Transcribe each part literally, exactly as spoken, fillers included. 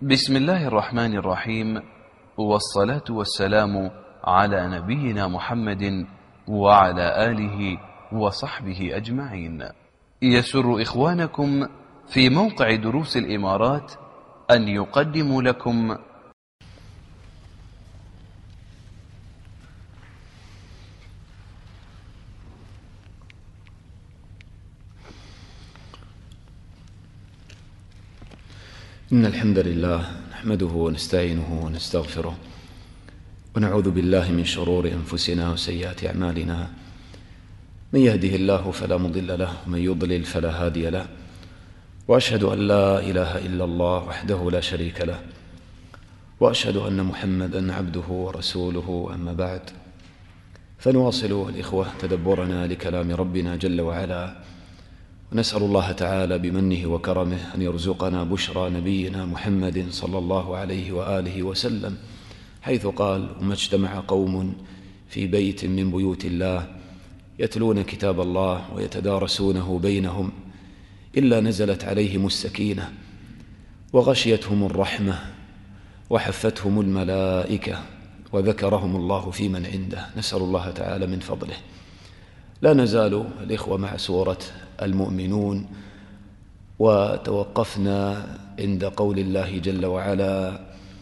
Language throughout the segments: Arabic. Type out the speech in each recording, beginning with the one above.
بسم الله الرحمن الرحيم، والصلاة والسلام على نبينا محمد وعلى آله وصحبه أجمعين. يسر إخوانكم في موقع دروس الإمارات أن يقدموا لكم إن الحمد لله نحمده ونستعينه ونستغفره ونعوذ بالله من شرور أنفسنا وسيئات أعمالنا. من يهده الله فلا مضل له ومن يضلل فلا هادي له، وأشهد أن لا إله إلا الله وحده لا شريك له، وأشهد أن محمدا عبده ورسوله. أما بعد، فنواصل الإخوة تدبرنا لكلام ربنا جل وعلا، ونسأل الله تعالى بمنه وكرمه أن يرزقنا بشرى نبينا محمد صلى الله عليه وآله وسلم، حيث قال: وما اجتمع قوم في بيت من بيوت الله يتلون كتاب الله ويتدارسونه بينهم إلا نزلت عليهم السكينة وغشيتهم الرحمة وحفتهم الملائكة وذكرهم الله في من عنده. نسأل الله تعالى من فضله. لا نزال الإخوة مع سورة المؤمنون، وتوقفنا عند قول الله جل وعلا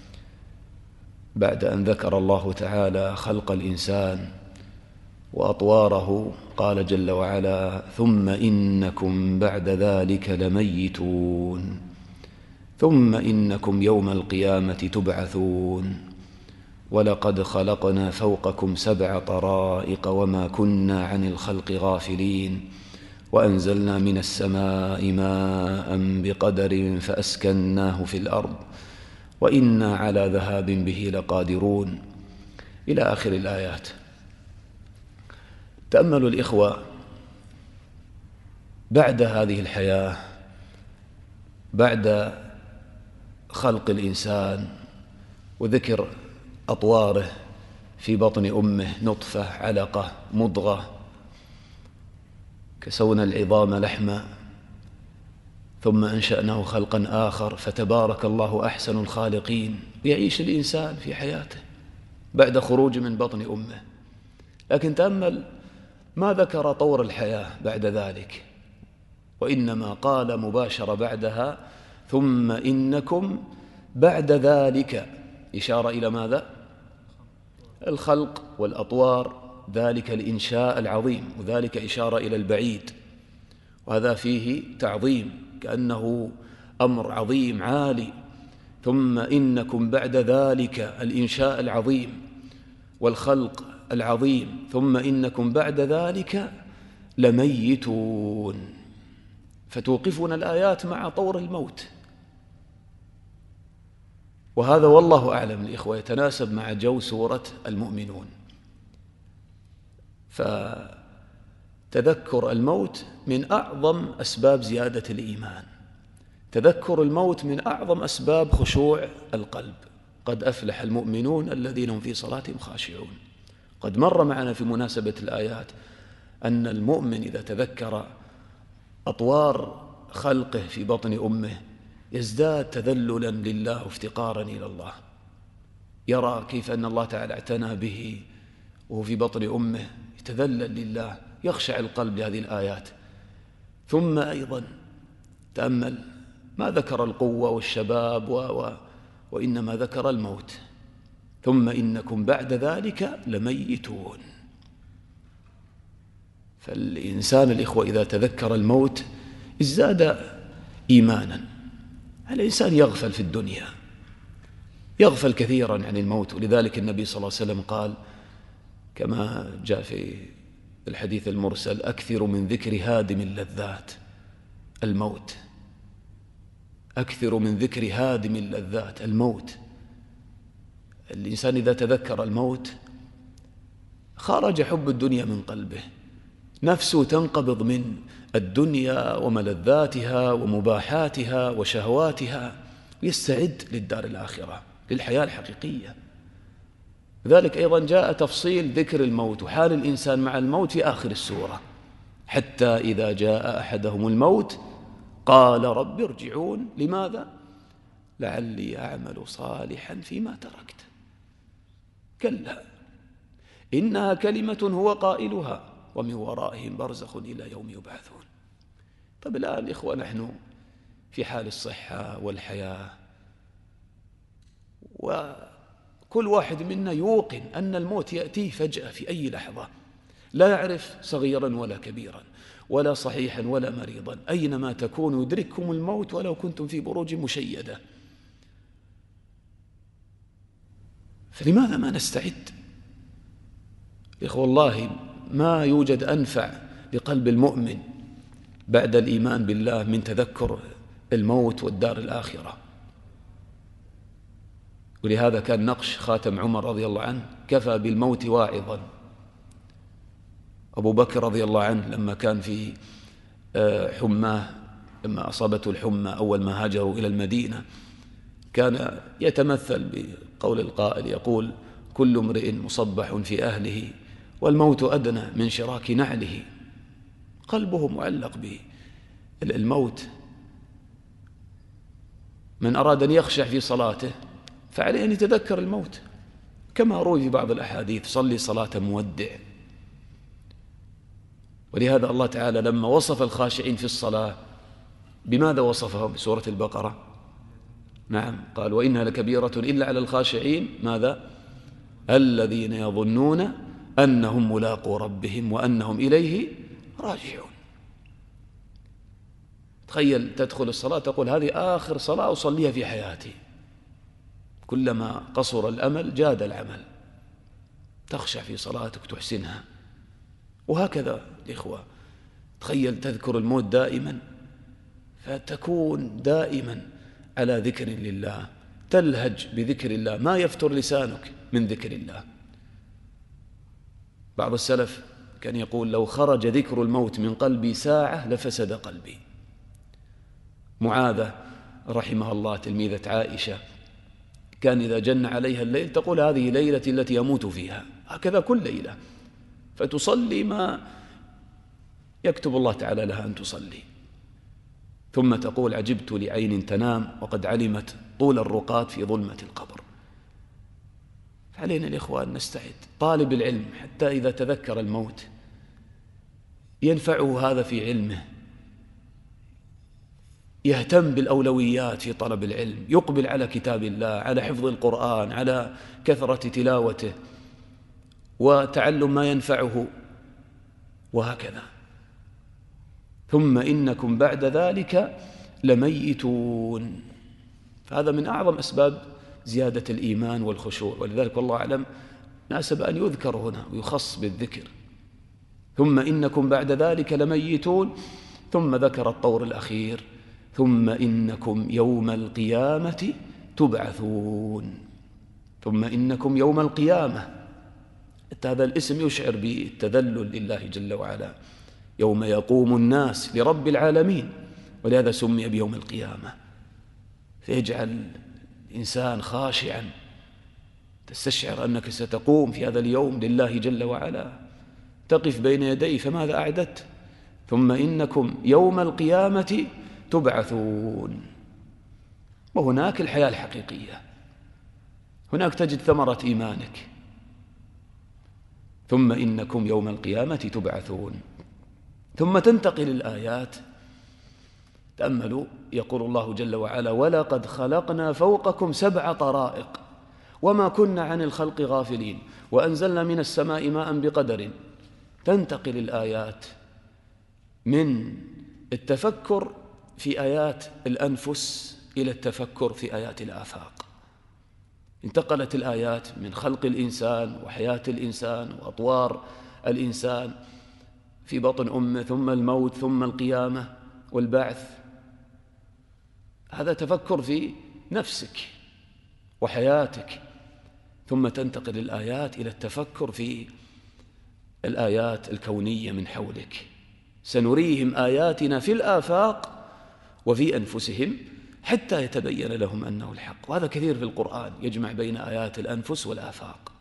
بعد أن ذكر الله تعالى خلق الإنسان وأطواره. قال جل وعلا: ثم إنكم بعد ذلك لميتون ثم إنكم يوم القيامة تبعثون ولقد خلقنا فوقكم سبع طرائق وما كنا عن الخلق غافلين وأنزلنا من السماء ماء بقدر فأسكناه في الأرض وإنا على ذهاب به لقادرون، إلى آخر الآيات. تأملوا الإخوة، بعد هذه الحياة، بعد خلق الإنسان وذكر أطواره في بطن أمه، نطفة، علقة، مضغة، كسونا العظام لحما ثم أنشأناه خلقا آخر فتبارك الله أحسن الخالقين. يعيش الإنسان في حياته بعد خروج من بطن أمه، لكن تأمل ما ذكر طور الحياة بعد ذلك، وإنما قال مباشرة بعدها: ثم إنكم بعد ذلك، إشارة إلى ماذا؟ الخلق والأطوار، ذلك الإنشاء العظيم، وذلك إشارة إلى البعيد، وهذا فيه تعظيم كأنه أمر عظيم عالي. ثم إنكم بعد ذلك الإنشاء العظيم والخلق العظيم، ثم إنكم بعد ذلك لميتون. فتوقفنا الآيات مع طور الموت، وهذا والله أعلم الإخوة يتناسب مع جو سورة المؤمنون. فتذكر الموت من أعظم أسباب زيادة الإيمان، تذكر الموت من أعظم أسباب خشوع القلب. قد أفلح المؤمنون الذين هم في صلاتهم خاشعون. قد مر معنا في مناسبة الآيات أن المؤمن إذا تذكر أطوار خلقه في بطن أمه يزداد تذللا لله وافتقارا إلى الله، يرى كيف أن الله تعالى اعتنى به وهو في بطن أمه، يتذلل لله، يخشع القلب لهذه الآيات. ثم أيضا تأمل ما ذكر القوة والشباب و... و... وإنما ذكر الموت. ثم إنكم بعد ذلك لميتون. فالإنسان الإخوة إذا تذكر الموت ازداد إيمانا. الإنسان يغفل في الدنيا، يغفل كثيرا عن الموت، ولذلك النبي صلى الله عليه وسلم قال كما جاء في الحديث المرسل: أكثر من ذكر هادم اللذات، الموت. أكثر من ذكر هادم اللذات، الموت. الإنسان إذا تذكر الموت خرج حب الدنيا من قلبه، نفسه تنقبض من الدنيا وملذاتها ومباحاتها وشهواتها، يستعد للدار الآخرة، للحياة الحقيقية. لذلك أيضا جاء تفصيل ذكر الموت وحال الإنسان مع الموت في آخر السورة: حتى إذا جاء أحدهم الموت قال رب ارجعون. لماذا؟ لعلي أعمل صالحا فيما تركت. كلا إنها كلمة هو قائلها ومن ورائهم برزخ إلى يوم يبعثون. طب الآن إخوة نحن في حال الصحة والحياة، وكل واحد منا يوقن أن الموت يأتيه فجأة في أي لحظة، لا يعرف صغيرا ولا كبيرا ولا صحيحا ولا مريضا، أينما تكونوا يدرككم الموت ولو كنتم في بروج مشيدة. فلماذا ما نستعد؟ إخوة والله ما يوجد أنفع لقلب المؤمن بعد الإيمان بالله من تذكر الموت والدار الآخرة. ولهذا كان نقش خاتم عمر رضي الله عنه: كفى بالموت واعظا. أبو بكر رضي الله عنه لما كان في حماه، لما أصابته الحمى أول ما هاجروا إلى المدينة، كان يتمثل بقول القائل يقول: كل امرئ مصبح في أهله والموت أدنى من شراك نعله. قلبه معلق بالموت. من أراد أن يخشع في صلاته فعليه أن يتذكر الموت، كما روي في بعض الأحاديث: صلي صلاة مودع. ولهذا الله تعالى لما وصف الخاشعين في الصلاة بماذا وصفهم؟ بسورة البقرة. نعم، قال: وإنها لكبيرة إلا على الخاشعين. ماذا؟ الذين يظنون أنهم ملاقو ربهم وأنهم إليه راجعون. تخيل تدخل الصلاة تقول: هذه آخر صلاة أصليها في حياتي. كلما قصر الأمل جاد العمل. تخشع في صلاتك تحسنها. وهكذا الإخوة، تخيل تذكر الموت دائما، فتكون دائما على ذكر لله، تلهج بذكر الله، ما يفتر لسانك من ذكر الله. بعض السلف كان يقول: لو خرج ذكر الموت من قلبي ساعة لفسد قلبي. معاذة رحمها الله تلميذة عائشة، كان إذا جن عليها الليل تقول: هذه ليلتي التي يموت فيها. هكذا كل ليلة، فتصلي ما يكتب الله تعالى لها أن تصلي، ثم تقول: عجبت لعين تنام وقد علمت طول الرقاد في ظلمة القبر. فعلينا الإخوان نستعد. طالب العلم حتى إذا تذكر الموت ينفعه هذا في علمه، يهتم بالأولويات في طلب العلم، يقبل على كتاب الله، على حفظ القرآن، على كثرة تلاوته وتعلم ما ينفعه، وهكذا. ثم إنكم بعد ذلك لميتون. فهذا من أعظم أسباب زيادة الإيمان والخشوع، ولذلك والله أعلم ناسب أن يذكر هنا ويخص بالذكر. ثم إنكم بعد ذلك لميتون، ثم ذكر الطور الأخير: ثم إنكم يوم القيامة تبعثون. ثم إنكم يوم القيامة، هذا الاسم يشعر بالتذلل لله جل وعلا، يوم يقوم الناس لرب العالمين، ولهذا سمي بيوم القيامة. فيجعل الإنسان خاشعا، تستشعر أنك ستقوم في هذا اليوم لله جل وعلا، تقف بين يديه، فماذا أعددت؟ ثم إنكم يوم القيامة تبعثون. وهناك الحياة الحقيقية، هناك تجد ثمرة إيمانك. ثم إنكم يوم القيامة تبعثون. ثم تنتقل الآيات. تأملوا، يقول الله جل وعلا: ولقد خلقنا فوقكم سبع طرائق وما كنا عن الخلق غافلين وأنزلنا من السماء ماء بقدر. تنتقل الآيات من التفكر في آيات الأنفس إلى التفكر في آيات الآفاق. انتقلت الآيات من خلق الإنسان وحياة الإنسان وأطوار الإنسان في بطن أمه، ثم الموت، ثم القيامة والبعث. هذا تفكر في نفسك وحياتك. ثم تنتقل الآيات إلى التفكر في الآيات الكونية من حولك. سنريهم آياتنا في الآفاق وفي أنفسهم حتى يتبين لهم أنه الحق. وهذا كثير في القرآن، يجمع بين آيات الأنفس والآفاق.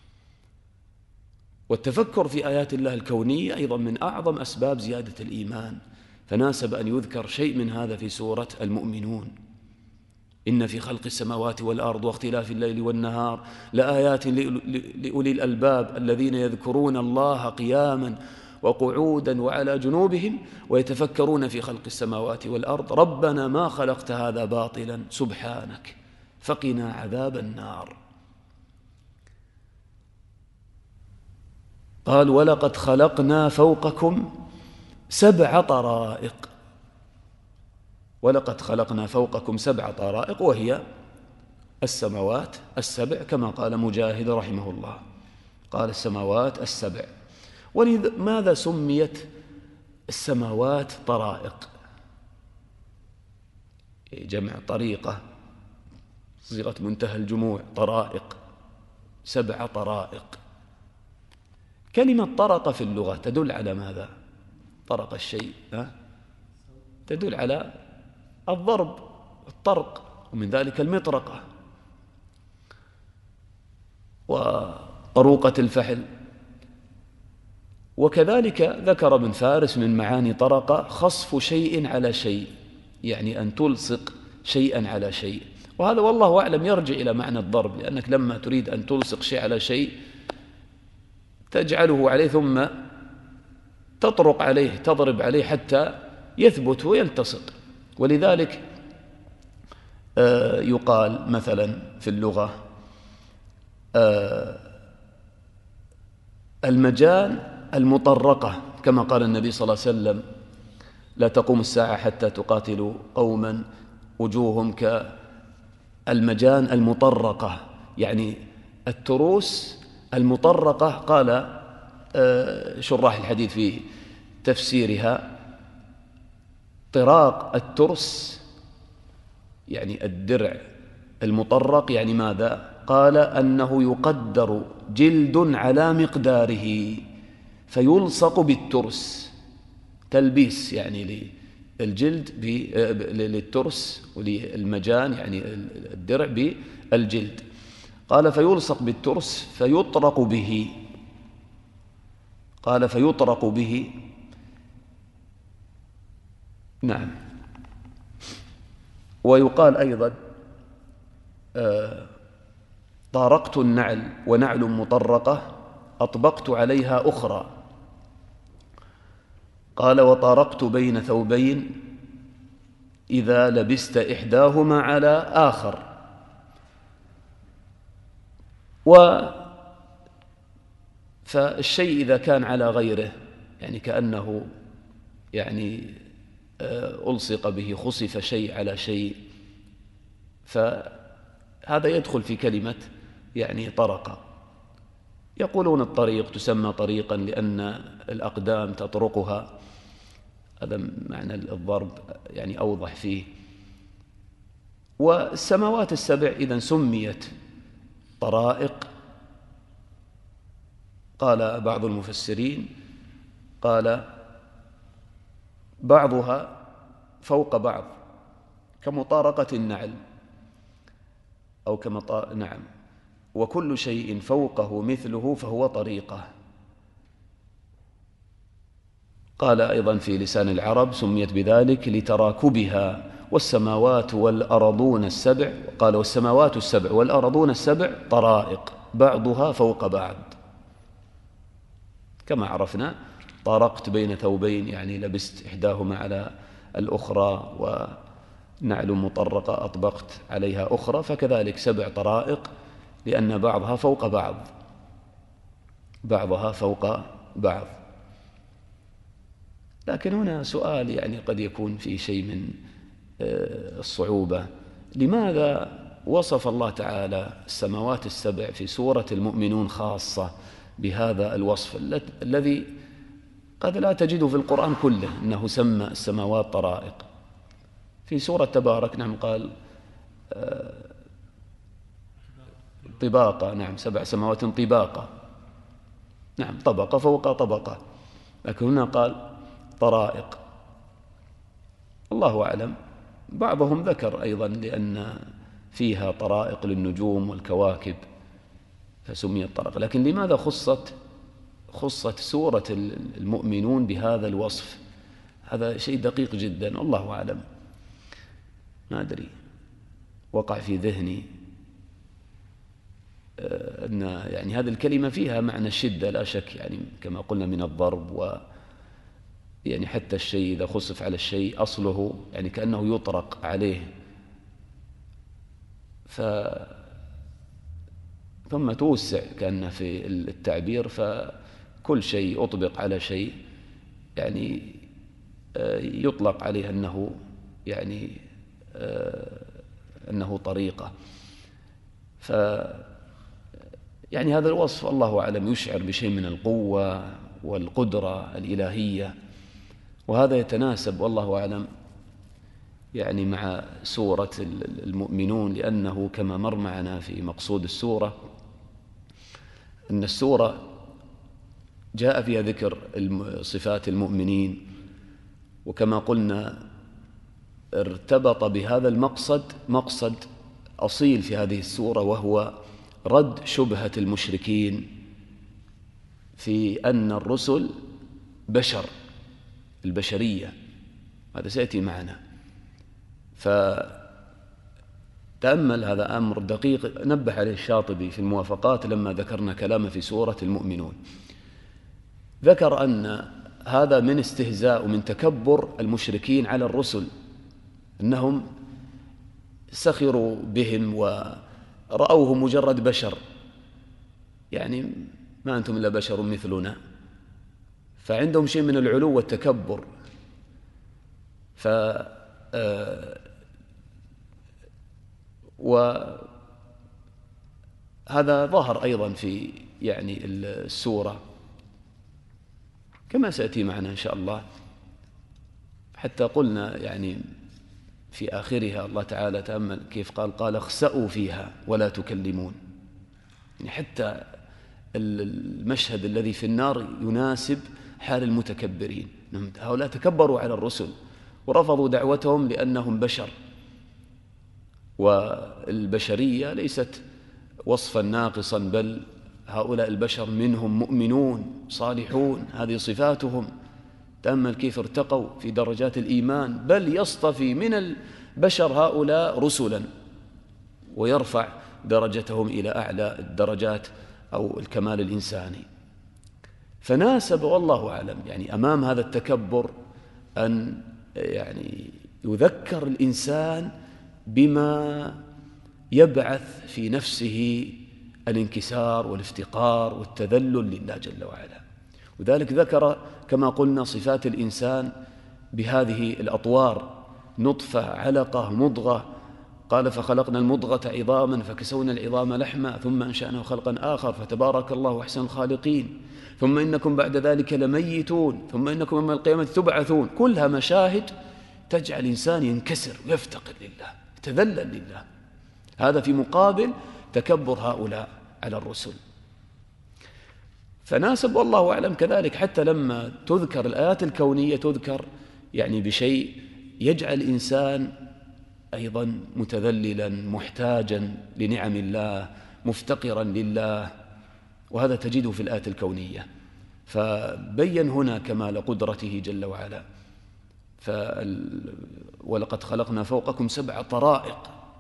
والتفكر في آيات الله الكونية أيضا من أعظم أسباب زيادة الإيمان، فناسب أن يذكر شيء من هذا في سورة المؤمنون. إن في خلق السماوات والأرض واختلاف الليل والنهار لآيات لأولي الألباب الذين يذكرون الله قياما وقعودا وعلى جنوبهم ويتفكرون في خلق السماوات والأرض ربنا ما خلقت هذا باطلا سبحانك فقنا عذاب النار. قال ولقد خلقنا فوقكم سبع طرائق، ولقد خلقنا فوقكم سبع طرائق وهي السماوات السبع كما قال مجاهد رحمه الله، قال السماوات السبع. ولماذا سميت السماوات طرائق؟ جمع طريقة، صيغة منتهى الجموع، طرائق، سبع طرائق. كلمة طرق في اللغة تدل على ماذا؟ طرق الشيء ها؟ تدل على الضرب، الطرق، ومن ذلك المطرقة وطروقة الفحل. وكذلك ذكر ابن فارس من معاني طرق خصف شيء على شيء، يعني أن تلصق شيئا على شيء، وهذا والله أعلم يرجع إلى معنى الضرب، لأنك لما تريد أن تلصق شيء على شيء تجعله عليه ثم تطرق عليه، تضرب عليه حتى يثبت ويلتصق. ولذلك يقال مثلا في اللغة المجان المطرقة، كما قال النبي صلى الله عليه وسلم لا تقوم الساعة حتى تقاتلوا قوما وجوههم كالمجان المطرقة، يعني التروس المطرقة. قال شراح الحديث في تفسيرها طراق الترس يعني الدرع المطرق، يعني ماذا؟ قال أنه يقدر جلد على مقداره فيلصق بالترس، تلبيس يعني للجلد للترس وللمجان يعني الدرع بالجلد. قال فيلصق بالترس فيطرق به، قال فيطرق به، نعم. ويقال أيضا آه طارقت النعل ونعل مطرقة أطبقت عليها أخرى. قال وطارقت بين ثوبين إذا لبست إحداهما على آخر. و فالشيء إذا كان على غيره يعني كأنه يعني ألصق به، خصف شيء على شيء، فهذا يدخل في كلمة يعني طرق. يقولون الطريق تسمى طريقا لأن الأقدام تطرقها، هذا معنى الضرب يعني أوضح فيه. والسماوات السبع إذن سميت طرائق. قال بعض المفسرين قال بعضها فوق بعض كمطارقة النعل أو كما نعم، وكل شيء فوقه مثله فهو طريقة. قال أيضا في لسان العرب سميت بذلك لتراكبها، والسماوات والأرضون السبع، قال والسماوات السبع والأرضون السبع طرائق بعضها فوق بعض، كما عرفنا طارقت بين ثوبين يعني لبست إحداهما على الأخرى، ونعل مطرقة أطبقت عليها أخرى، فكذلك سبع طرائق لأن بعضها فوق بعض، بعضها فوق بعض. لكن هنا سؤال يعني قد يكون في شيء من الصعوبة، لماذا وصف الله تعالى السماوات السبع في سورة المؤمنون خاصة بهذا الوصف الذي قد لا تجده في القرآن كله، أنه سمى السماوات طرائق؟ في سورة تبارك نعم قال طباقة، نعم سبع سماوات طباقة، نعم طبقة فوق طبقة، لكن هنا قال طرائق. الله أعلم. بعضهم ذكر أيضا لأن فيها طرائق للنجوم والكواكب فسميت طرق، لكن لماذا خصت خصت سورة المؤمنون بهذا الوصف؟ هذا شيء دقيق جدا، الله أعلم، ما أدري. وقع في ذهني أن يعني هذه الكلمة فيها معنى الشدة لا شك، يعني كما قلنا من الضرب، و يعني حتى الشيء إذا خصف على الشيء أصله يعني كأنه يطرق عليه، ف ثم توسع كأنه في التعبير، فكل شيء أطبق على شيء يعني يطلق عليه أنه يعني أنه طريقة. ف يعني هذا الوصف الله أعلم يشعر بشيء من القوة والقدرة الإلهية، وهذا يتناسب والله أعلم يعني مع سورة المؤمنون، لأنه كما مر معنا في مقصود السورة أن السورة جاء فيها ذكر صفات المؤمنين، وكما قلنا ارتبط بهذا المقصد مقصد أصيل في هذه السورة، وهو رد شبهة المشركين في أن الرسل بشر، البشرية، هذا سيأتي معنا. فتأمل هذا أمر دقيق نبه عليه الشاطبي في الموافقات لما ذكرنا كلامه في سورة المؤمنون، ذكر أن هذا من استهزاء ومن تكبر المشركين على الرسل، أنهم سخروا بهم ورأوه مجرد بشر، يعني ما أنتم إلا بشر مثلنا، فعندهم شيء من العلو والتكبر. ف وهذا ظهر أيضا في يعني السورة كما سيأتي معنا إن شاء الله، حتى قلنا يعني في آخرها الله تعالى تأمل كيف قال قال اخسأوا فيها ولا تكلمون، يعني حتى المشهد الذي في النار يناسب حال المتكبرين، هؤلاء تكبروا على الرسل ورفضوا دعوتهم لأنهم بشر، والبشرية ليست وصفا ناقصا، بل هؤلاء البشر منهم مؤمنون صالحون، هذه صفاتهم. تأمل كيف ارتقوا في درجات الإيمان، بل يصطفي من البشر هؤلاء رسلا ويرفع درجتهم إلى أعلى الدرجات أو الكمال الإنساني. فناسب والله أعلم يعني أمام هذا التكبر أن يعني يذكر الإنسان بما يبعث في نفسه الانكسار والافتقار والتذلل لله جل وعلا. وذلك ذكر كما قلنا صفات الإنسان بهذه الأطوار: نطفة، علقة، مضغة. قال فخلقنا المضغة عظاما فكسونا العظام لحما ثم أنشأناه خلقا آخر فتبارك الله أحسن الخالقين، ثم إنكم بعد ذلك لميتون، ثم إنكم يوم القيامة تبعثون. كلها مشاهد تجعل الإنسان ينكسر ويفتقر لله، يتذلل لله. هذا في مقابل تكبر هؤلاء على الرسل. فناسب والله أعلم كذلك حتى لما تذكر الآيات الكونية تذكر يعني بشيء يجعل الإنسان أيضا متذللا محتاجا لنعم الله مفتقرا لله، وهذا تجده في الآيات الكونية. فبين هنا كمال قدرته جل وعلا. فال... ولقد خلقنا فوقكم سبع طرائق،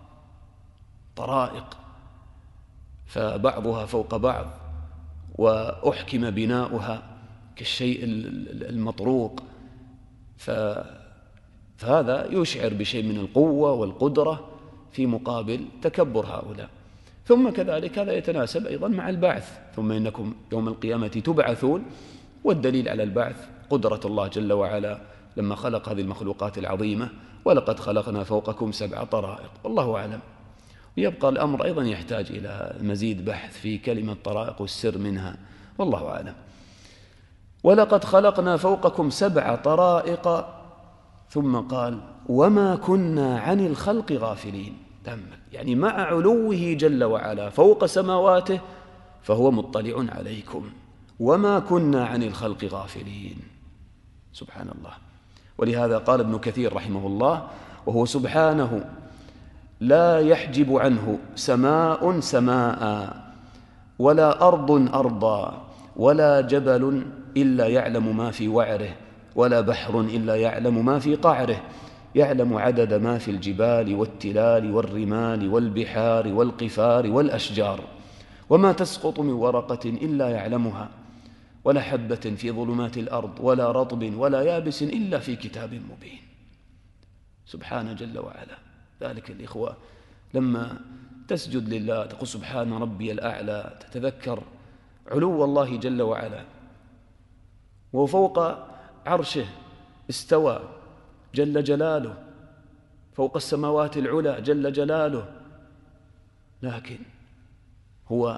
طرائق فبعضها فوق بعض، وأحكم بناؤها كالشيء المطروق. ف... فهذا يشعر بشيء من القوة والقدرة في مقابل تكبر هؤلاء. ثم كذلك هذا يتناسب أيضا مع البعث: ثم إنكم يوم القيامة تبعثون. والدليل على البعث قدرة الله جل وعلا لما خلق هذه المخلوقات العظيمة: ولقد خلقنا فوقكم سبع طرائق. والله أعلم. ويبقى الأمر أيضا يحتاج إلى مزيد بحث في كلمة طرائق والسر منها، والله أعلم. ولقد خلقنا فوقكم سبع طرائق، ثم قال وما كنا عن الخلق غافلين. تأمل يعني مع علوه جل وعلا فوق سماواته فهو مطلع عليكم، وما كنا عن الخلق غافلين. سبحان الله. ولهذا قال ابن كثير رحمه الله: وهو سبحانه لا يحجب عنه سماء سماء، ولا أرض أرضا، ولا جبل إلا يعلم ما في وعره، ولا بحر إلا يعلم ما في قعره، يعلم عدد ما في الجبال والتلال والرمال والبحار والقفار والأشجار وما تسقط من ورقة إلا يعلمها ولا حبة في ظلمات الأرض ولا رطب ولا يابس إلا في كتاب مبين. سبحانه جل وعلا. ذلك الإخوة لما تسجد لله تقول سبحان ربي الأعلى، تتذكر علو الله جل وعلا، وفوق عرشه استوى جل جلاله، فوق السماوات العلى جل جلاله، لكن هو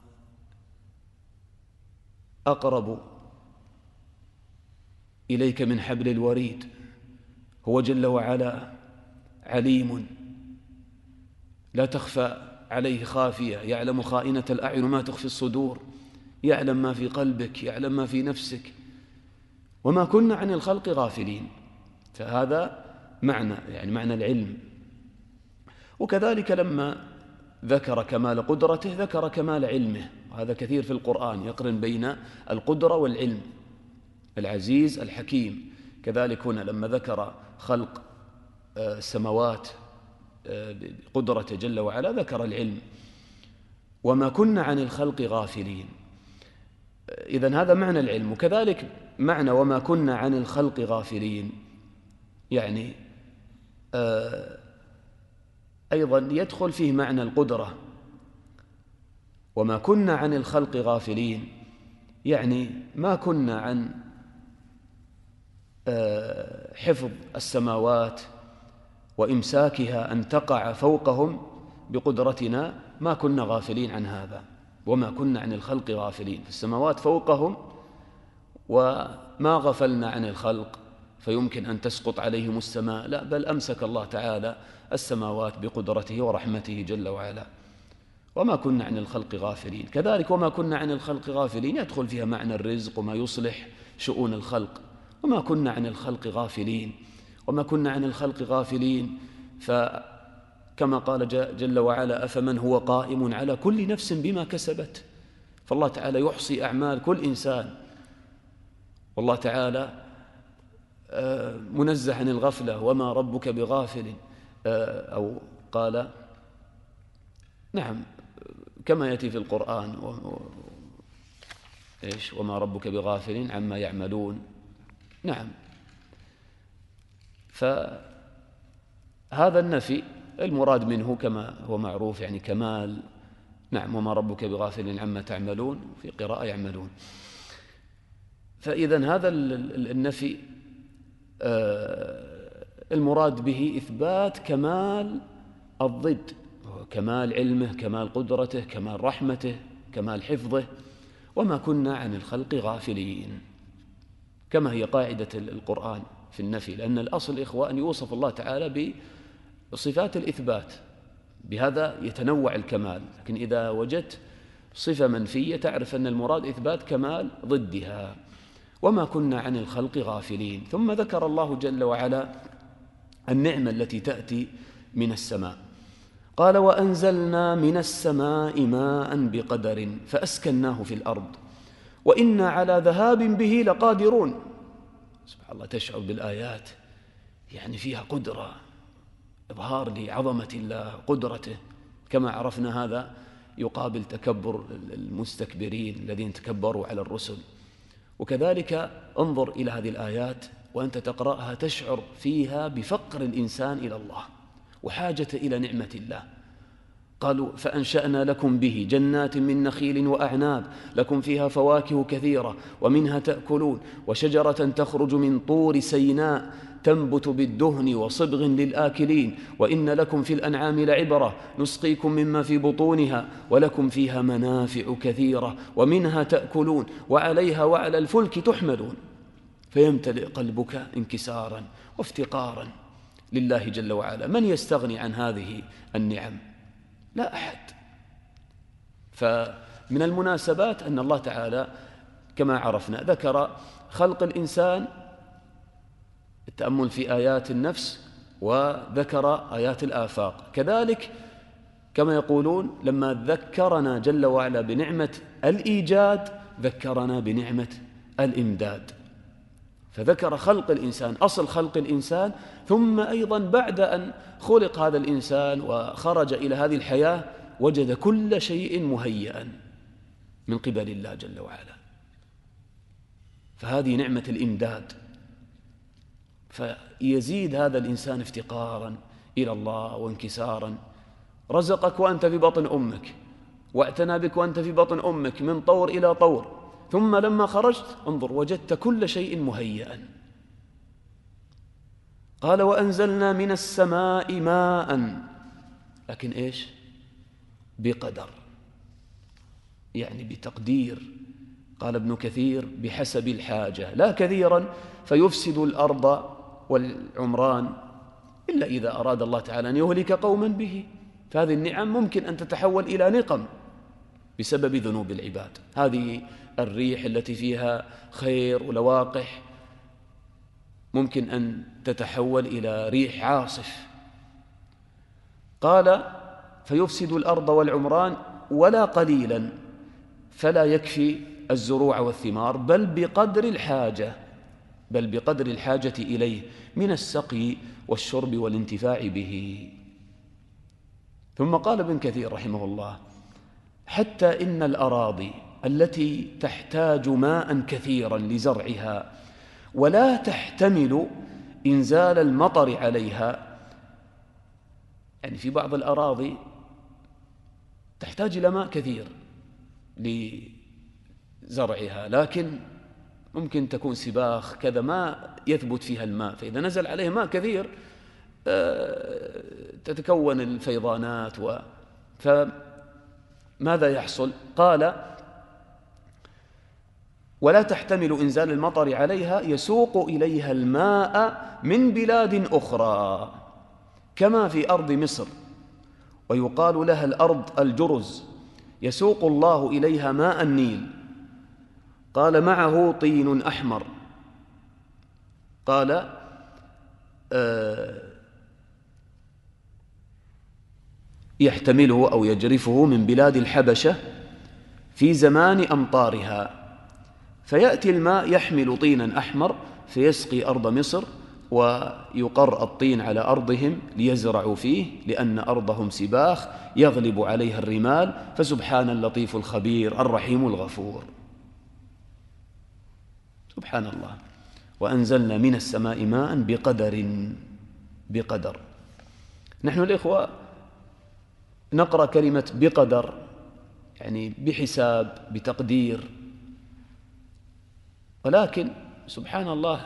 أقرب إليك من حبل الوريد. هو جل وعلا عليم لا تخفى عليه خافية، يعلم خائنة الأعين ما تخفي الصدور، يعلم ما في قلبك، يعلم ما في نفسك. وما كنا عن الخلق غافلين، فهذا معنى يعني معنى العلم. وكذلك لما ذكر كمال قدرته ذكر كمال علمه، وهذا كثير في القرآن يقرن بين القدرة والعلم، العزيز الحكيم. كذلك هنا لما ذكر خلق السماوات بقدرته جل وعلا ذكر العلم. وما كنا عن الخلق غافلين، إذن هذا معنى العلم. وكذلك معنى وما كنا عن الخلق غافلين يعني أيضا يدخل فيه معنى القدرة. وما كنا عن الخلق غافلين يعني ما كنا عن حفظ السماوات وإمساكها أن تقع فوقهم بقدرتنا، ما كنا غافلين عن هذا. وما كنا عن الخلق غافلين، السماوات فوقهم وما غفلنا عن الخلق فيمكن أن تسقط عليهم السماء، لا، بل أمسك الله تعالى السماوات بقدرته ورحمته جل وعلا. وما كنا عن الخلق غافلين. كذلك وما كنا عن الخلق غافلين يدخل فيها معنى الرزق وما يصلح شؤون الخلق. وما كنا عن الخلق غافلين، وما كنا عن الخلق غافلين فكما قال جل وعلا أفمن هو قائم على كل نفس بما كسبت. فالله تعالى يحصي أعمال كل إنسان، والله تعالى منزه عن الغفلة، وما ربك بغافل، أو قال نعم كما يأتي في القرآن إيش وما ربك بغافل عما يعملون. نعم، فهذا النفي المراد منه كما هو معروف يعني كمال. نعم، وما ربك بغافل عما تعملون، في قراءة يعملون. فإذن هذا النفي المراد به إثبات كمال الضد، كمال علمه، كمال قدرته، كمال رحمته، كمال حفظه. وما كنا عن الخلق غافلين، كما هي قاعدة القرآن في النفي، لأن الأصل إخوة أن يوصف الله تعالى بصفات الإثبات، بهذا يتنوع الكمال. لكن إذا وجدت صفة منفية تعرف أن المراد إثبات كمال ضدها. وما كنا عن الخلق غافلين. ثم ذكر الله جل وعلا النعمة التي تأتي من السماء، قال وأنزلنا من السماء ماء بقدر فأسكناه في الأرض وإنا على ذهاب به لقادرون. سبحان الله، تشعر بالآيات يعني فيها قدرة، إظهار لعظمة الله قدرته. كما عرفنا هذا يقابل تكبر المستكبرين الذين تكبروا على الرسل. وكذلك انظر إلى هذه الآيات وأنت تقرأها تشعر فيها بفقر الإنسان إلى الله وحاجة إلى نعمة الله. قالوا فأنشأنا لكم به جنات من نخيل وأعناب لكم فيها فواكه كثيرة ومنها تأكلون وشجرة تخرج من طور سيناء تنبت بالدهن وصبغ للآكلين وإن لكم في الأنعام لعبرة نسقيكم مما في بطونها ولكم فيها منافع كثيرة ومنها تأكلون وعليها وعلى الفلك تحملون. فيمتلئ قلبك انكسارا وافتقارا لله جل وعلا. من يستغني عن هذه النعم؟ لا أحد. فمن المناسبات أن الله تعالى كما عرفنا ذكر خلق الإنسان، التأمل في آيات النفس، وذكر آيات الآفاق. كذلك كما يقولون لما ذكرنا جل وعلا بنعمة الإيجاد ذكرنا بنعمة الإمداد. فذكر خلق الإنسان، أصل خلق الإنسان، ثم أيضا بعد أن خلق هذا الإنسان وخرج إلى هذه الحياة وجد كل شيء مهيئا من قبل الله جل وعلا. فهذه نعمة الإمداد، فيزيد هذا الإنسان افتقارا إلى الله وانكسارا. رزقك وأنت في بطن أمك، واعتنى بك وأنت في بطن أمك من طور إلى طور، ثم لما خرجت انظر وجدت كل شيء مهيئا. قال وأنزلنا من السماء ماء، لكن إيش؟ بقدر، يعني بتقدير. قال ابن كثير بحسب الحاجة، لا كثيرا فيفسد الأرض والعمران إلا إذا أراد الله تعالى أن يهلك قوما به. فهذه النعم ممكن أن تتحول إلى نقم بسبب ذنوب العباد. هذه الريح التي فيها خير ولواقح ممكن أن تتحول إلى ريح عاصف. قال فيفسد الأرض والعمران ولا قليلا، فلا يكفي الزروع والثمار، بل بقدر الحاجة بل بقدر الحاجة إليه من السقي والشرب والانتفاع به. ثم قال ابن كثير رحمه الله حتى إن الأراضي التي تحتاج ماء كثيرا لزرعها ولا تحتمل إنزال المطر عليها، يعني في بعض الأراضي تحتاج إلى ماء كثير لزرعها، لكن ممكن تكون سباخ كذا ما يثبت فيها الماء، فإذا نزل عليه ماء كثير تتكون الفيضانات. و... فماذا يحصل؟ قال ولا تحتمل إنزال المطر عليها يسوق إليها الماء من بلاد أخرى كما في أرض مصر، ويقال لها الأرض الجرز، يسوق الله إليها ماء النيل. قال معه طين أحمر. قال آه يحتمله أو يجرفه من بلاد الحبشة في زمان أمطارها، فيأتي الماء يحمل طينا أحمر فيسقي أرض مصر، ويقر الطين على أرضهم ليزرعوا فيه، لأن أرضهم سباخ يغلب عليها الرمال، فسبحان اللطيف الخبير الرحيم الغفور. سبحان الله. وأنزلنا من السماء ماء بقدر بقدر. نحن الإخوة نقرأ كلمة بقدر، يعني بحساب بتقدير، ولكن سبحان الله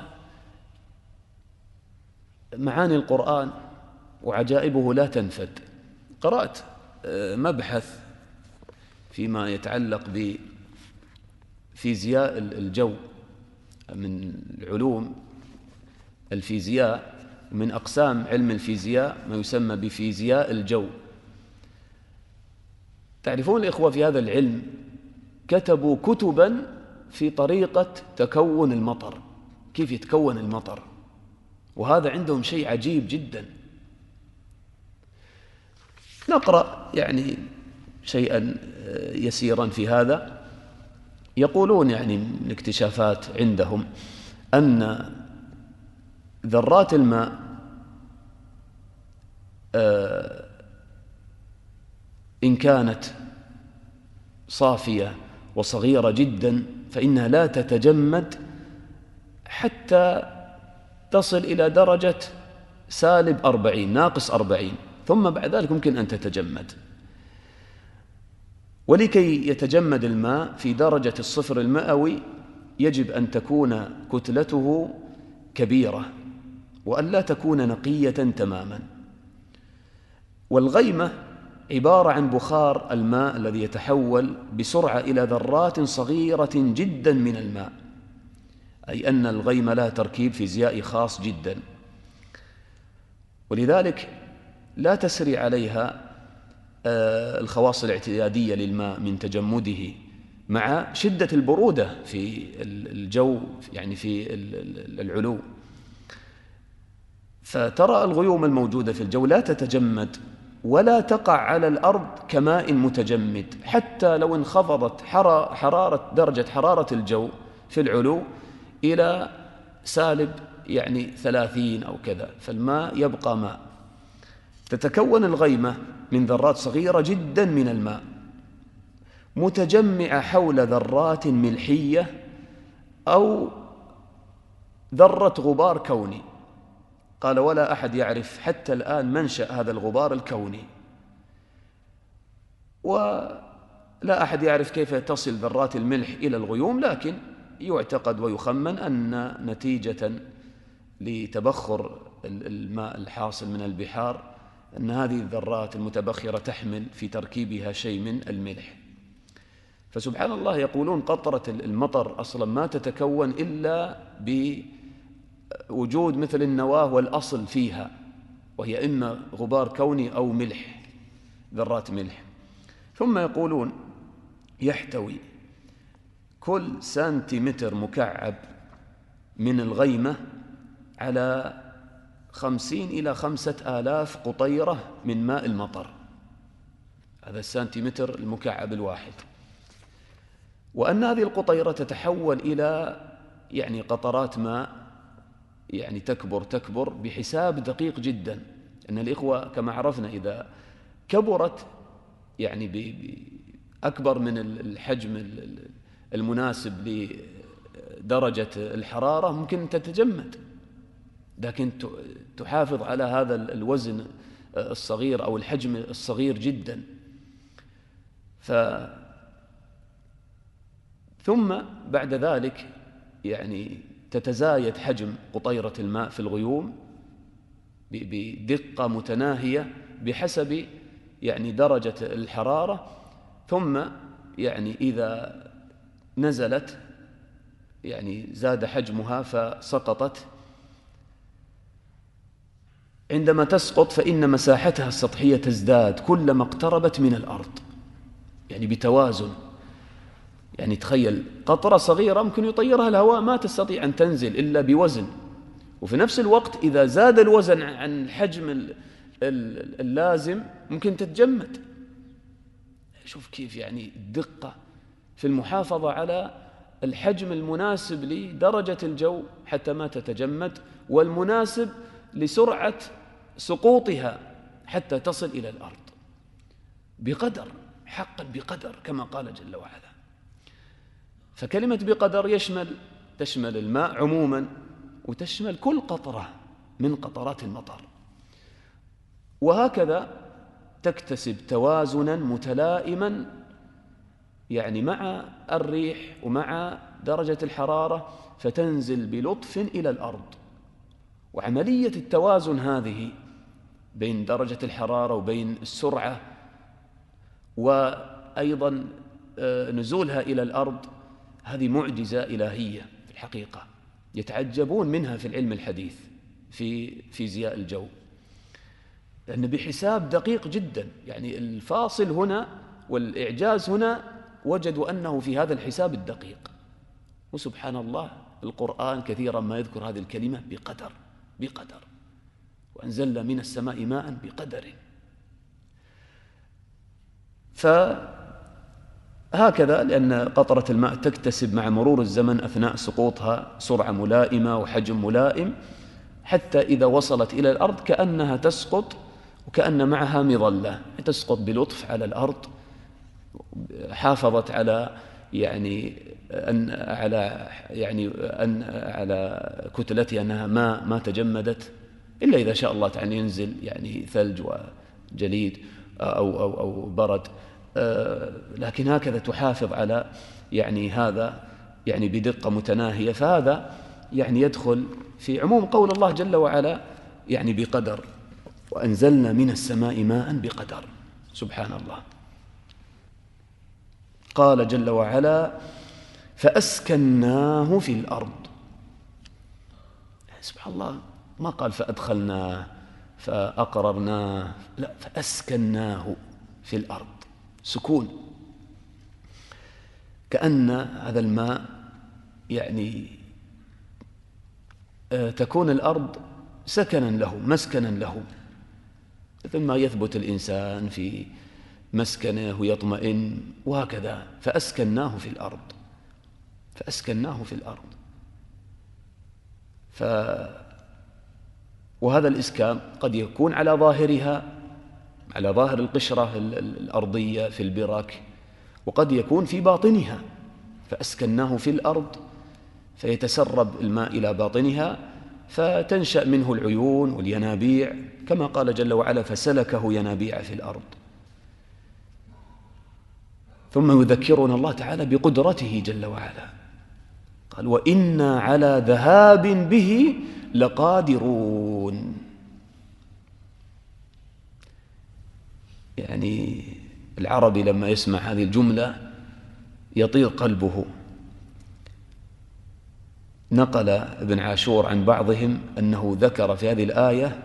معاني القرآن وعجائبه لا تنفد. قرأت مبحث فيما يتعلق بفيزياء الجو من علوم الفيزياء، من أقسام علم الفيزياء ما يسمى بفيزياء الجو. تعرفون الإخوة في هذا العلم كتبوا كتبا في طريقة تكون المطر، كيف يتكون المطر، وهذا عندهم شيء عجيب جدا. نقرأ يعني شيئا يسيرا في هذا. يقولون يعني من اكتشافات عندهم أن ذرات الماء إن كانت صافية وصغيرة جدا فإنها لا تتجمد حتى تصل إلى درجة سالب أربعين ناقص أربعين، ثم بعد ذلك ممكن أن تتجمد. ولكي يتجمد الماء في درجة الصفر المئوي يجب أن تكون كتلته كبيرة وأن لا تكون نقية تماما. والغيمة عبارة عن بخار الماء الذي يتحول بسرعة إلى ذرات صغيرة جدا من الماء، أي أن الغيمة لها تركيب فيزيائي خاص جدا، ولذلك لا تسري عليها الخواص الاعتيادية للماء من تجمده مع شدة البرودة في الجو، يعني في العلو. فترى الغيوم الموجودة في الجو لا تتجمد ولا تقع على الأرض كماء متجمد، حتى لو انخفضت حرارة درجة حرارة الجو في العلو إلى سالب يعني ثلاثين أو كذا، فالماء يبقى ماء. تتكون الغيمة من ذرات صغيرة جدا من الماء متجمعة حول ذرات ملحية أو ذرة غبار كوني. قال ولا أحد يعرف حتى الآن منشأ هذا الغبار الكوني، ولا أحد يعرف كيف تصل ذرات الملح إلى الغيوم، لكن يعتقد ويخمن أن نتيجة لتبخر الماء الحاصل من البحار أن هذه الذرات المتبخرة تحمل في تركيبها شيء من الملح. فسبحان الله يقولون قطرة المطر أصلا ما تتكون إلا بوجود مثل النواة والأصل فيها، وهي إما غبار كوني أو ملح، ذرات ملح. ثم يقولون يحتوي كل سنتيمتر مكعب من الغيمة على خمسين إلى خمسة آلاف قطيرة من ماء المطر، هذا السنتيمتر المكعب الواحد. وأن هذه القطيرة تتحول إلى يعني قطرات ماء يعني تكبر تكبر بحساب دقيق جدا. أن الإخوة كما عرفنا إذا كبرت يعني بأكبر من الحجم المناسب لدرجة الحرارة ممكن تتجمد، لكن تحافظ على هذا الوزن الصغير أو الحجم الصغير جدا. ف ثم بعد ذلك يعني تتزايد حجم قطيرة الماء في الغيوم بدقة متناهية بحسب يعني درجة الحرارة، ثم يعني إذا نزلت يعني زاد حجمها فسقطت. عندما تسقط فإن مساحتها السطحية تزداد كلما اقتربت من الأرض، يعني بتوازن. يعني تخيل قطرة صغيرة ممكن يطيرها الهواء ما تستطيع أن تنزل إلا بوزن، وفي نفس الوقت إذا زاد الوزن عن الحجم اللازم ممكن تتجمد. شوف كيف يعني الدقة في المحافظة على الحجم المناسب لدرجة الجو حتى ما تتجمد، والمناسب لسرعة سقوطها حتى تصل إلى الأرض بقدر، حقا بقدر كما قال جل وعلا. فكلمة بقدر يشمل تشمل الماء عموما، وتشمل كل قطرة من قطرات المطر. وهكذا تكتسب توازنا متلائما يعني مع الريح ومع درجة الحرارة، فتنزل بلطف إلى الأرض. وعملية التوازن هذه بين درجة الحرارة وبين السرعة وأيضا نزولها إلى الأرض، هذه معجزة إلهية في الحقيقة يتعجبون منها في العلم الحديث في فيزياء الجو، لأن بحساب دقيق جدا. يعني الفاصل هنا والإعجاز هنا وجدوا أنه في هذا الحساب الدقيق. وسبحان الله القرآن كثيرا ما يذكر هذه الكلمة بقدر بقدر وأنزلنا من السماء ماء بقدر. فهكذا لأن قطرة الماء تكتسب مع مرور الزمن أثناء سقوطها سرعة ملائمة وحجم ملائم، حتى إذا وصلت إلى الأرض كأنها تسقط وكأن معها مظلة، تسقط بلطف على الأرض، حافظت على يعني أن على يعني أن على كتلتها أنها ما ما تجمدت، إلا إذا شاء الله تعالى ينزل يعني ثلج وجليد أو أو أو برد، لكن هكذا تحافظ على يعني هذا يعني بدقة متناهية. فهذا يعني يدخل في عموم قول الله جل وعلا يعني بقدر، وأنزلنا من السماء ماء بقدر. سبحان الله. قال جل وعلا فأسكناه في الأرض. سبحان الله ما قال فأدخلناه فأقررناه، لا، فأسكناه في الأرض، سكون، كأن هذا الماء يعني تكون الأرض سكنا له مسكنا له، مثل ما يثبت الإنسان في مسكنه ويطمئن، وهكذا فأسكناه في الأرض، فأسكناه في الأرض. ف وهذا الإسكان قد يكون على ظاهرها، على ظاهر القشرة الأرضية في البرك، وقد يكون في باطنها، فأسكناه في الأرض فيتسرب الماء إلى باطنها فتنشأ منه العيون والينابيع، كما قال جل وعلا فسلكه ينابيع في الأرض. ثم يذكرنا الله تعالى بقدرته جل وعلا، قال وإنا على ذهاب به لقادرون. يعني العربي لما يسمع هذه الجملة يطير قلبه. نقل ابن عاشور عن بعضهم أنه ذكر في هذه الآية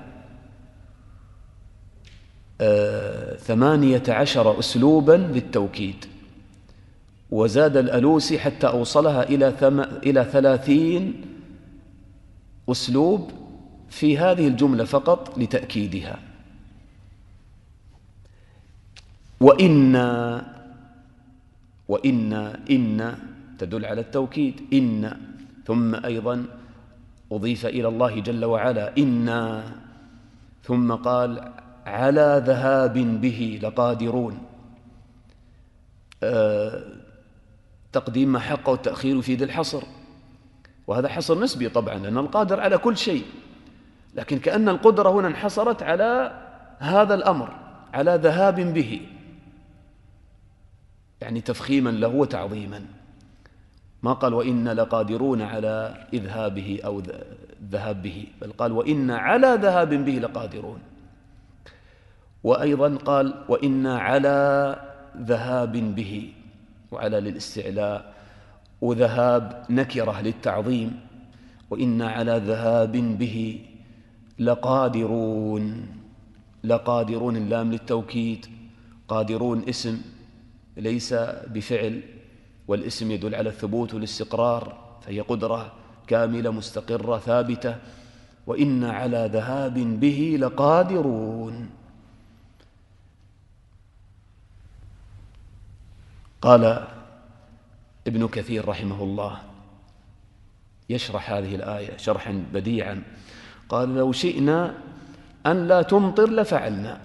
آه ثمانية عشر أسلوبا للتوكيد، وزاد الألوسي حتى أوصلها إلى, ثم إلى ثلاثين أسلوب في هذه الجملة فقط لتأكيدها. وإن وإن إن تدل على التوكيد، إن ثم أيضا أضيف إلى الله جل وعلا إنا، ثم قال على ذهاب به لقادرون. أه تقديم ما حقه والتأخير في ذي الحصر، وهذا حصر نسبي طبعا لأن القادر على كل شيء، لكن كأن القدرة هنا انحصرت على هذا الأمر، على ذهاب به، يعني تفخيما له وتعظيما. ما قال وإنا لقادرون على إذهابه أو الذهاب به، بل قال وإنا على ذهاب به لقادرون. وأيضا قال وإنا على ذهاب به، وعلى للاستعلاء، وذهاب نكرة للتعظيم، وإنا على ذهاب به لقادرون. لقادرون اللام للتوكيد، قادرون اسم ليس بفعل، والاسم يدل على الثبوت والاستقرار، فهي قدرة كاملة مستقرة ثابتة. وإنا على ذهاب به لقادرون. قال ابن كثير رحمه الله يشرح هذه الآية شرحا بديعا، قال لو شئنا أن لا تمطر لفعلنا.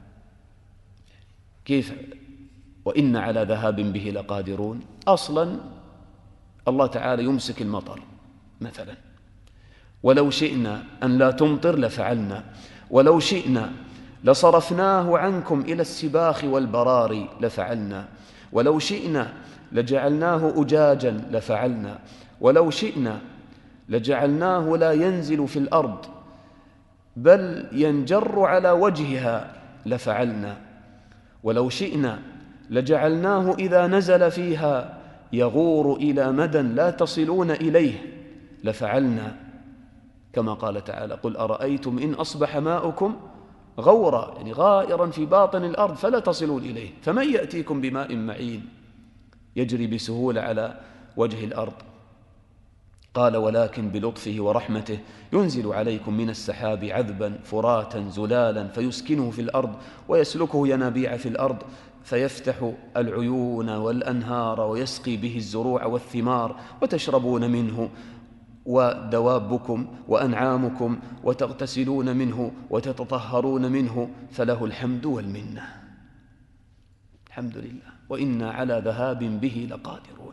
كيف وإن على ذهاب به لقادرون؟ أصلا الله تعالى يمسك المطر مثلا، ولو شئنا أن لا تمطر لفعلنا، ولو شئنا لصرفناه عنكم إلى السباخ والبرار لفعلنا، ولو شئنا لجعلناه أجاجا لفعلنا، ولو شئنا لجعلناه لا ينزل في الأرض بل ينجر على وجهها لفعلنا، ولو شئنا لجعلناه إذا نزل فيها يغور إلى مدى لا تصلون إليه لفعلنا، كما قال تعالى قل أرأيتم إن أصبح ماؤكم غورا، يعني غائرا في باطن الأرض فلا تصلون إليه، فمن يأتيكم بماء معين يجري بسهولة على وجه الأرض. قال ولكن بلطفه ورحمته ينزل عليكم من السحاب عذبا فراتا زلالا فيسكنه في الأرض ويسلكه ينابيع في الأرض فيفتح العيون والأنهار ويسقي به الزروع والثمار وتشربون منه ودوابكم وأنعامكم وتغتسلون منه وتتطهرون منه فله الحمد والمنة. الحمد لله. وإنا على ذهاب به لقادرون.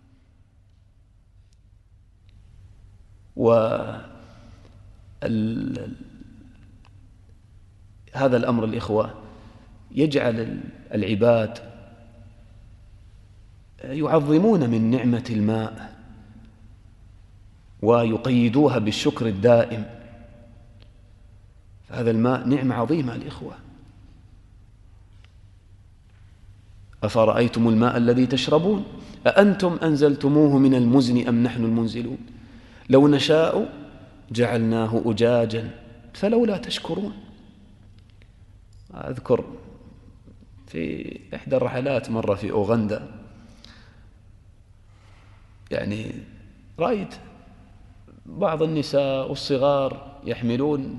وهذا الأمر الإخوة يجعل العباد يعظمون من نعمة الماء ويقيدوها بالشكر الدائم، فهذا الماء نعمة عظيمة الإخوة. أفرأيتم الماء الذي تشربون أأنتم أنزلتموه من المزن أم نحن المنزلون لو نشاء جعلناه أجاجا فلولا تشكرون. أذكر في إحدى الرحلات مرة في أوغندا، يعني رأيت بعض النساء والصغار يحملون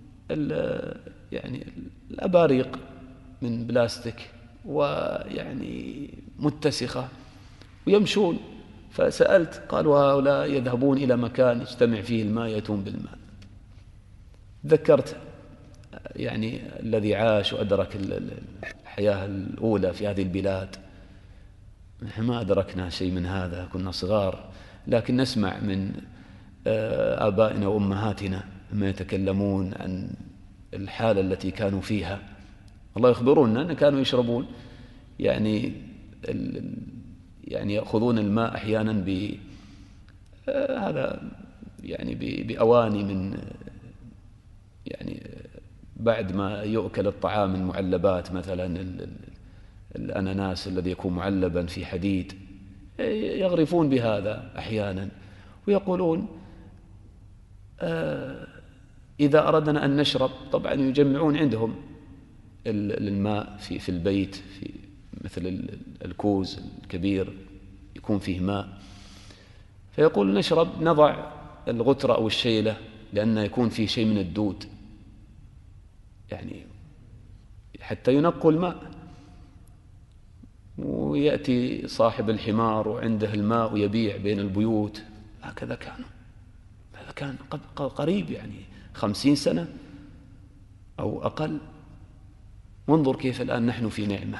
يعني الأباريق من بلاستيك ويعني متسخة ويمشون فسألت، قالوا هؤلاء يذهبون إلى مكان يجتمع فيه الماء يأتون بالماء. ذكرت يعني الذي عاش وأدرك الحياة الأولى في هذه البلاد، نحن ما أدركنا شيء من هذا، كنا صغار، لكن نسمع من آبائنا وأمهاتنا ما يتكلمون عن الحالة التي كانوا فيها. الله يخبروننا أن كانوا يشربون يعني يعني يأخذون الماء أحيانا ب هذا يعني بأواني من يعني بعد ما يؤكل الطعام المعلبات، مثلا الأناناس الذي يكون معلبا في حديد، يغرفون بهذا أحيانا ويقولون إذا أردنا أن نشرب، طبعا يجمعون عندهم الماء في في البيت، في مثل الكوز الكبير يكون فيه ماء، فيقول نشرب نضع الغترة أو الشيلة لأنه يكون فيه شيء من الدود يعني حتى ينقوا الماء، ويأتي صاحب الحمار وعنده الماء ويبيع بين البيوت. هكذا كانوا، هذا كان قريب يعني خمسين سنة أو أقل. وانظر كيف الآن نحن في نعمة،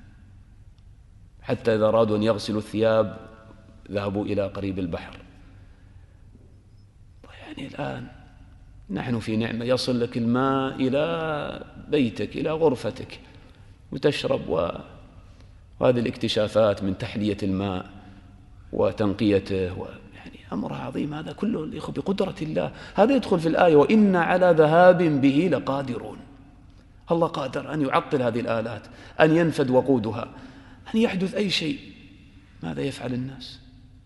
حتى إذا أرادوا أن يغسلوا الثياب ذهبوا إلى قريب البحر. يعني الآن نحن في نعمة، يصل لك الماء إلى بيتك إلى غرفتك وتشرب. وهذه الاكتشافات من تحلية الماء وتنقيته و يعني أمر عظيم، هذا كله بقدرة الله. هذا يدخل في الآية وإن على ذهاب به لقادرون. الله قادر أن يعطل هذه الآلات، أن ينفد وقودها، أن يحدث أي شيء. ماذا يفعل الناس؟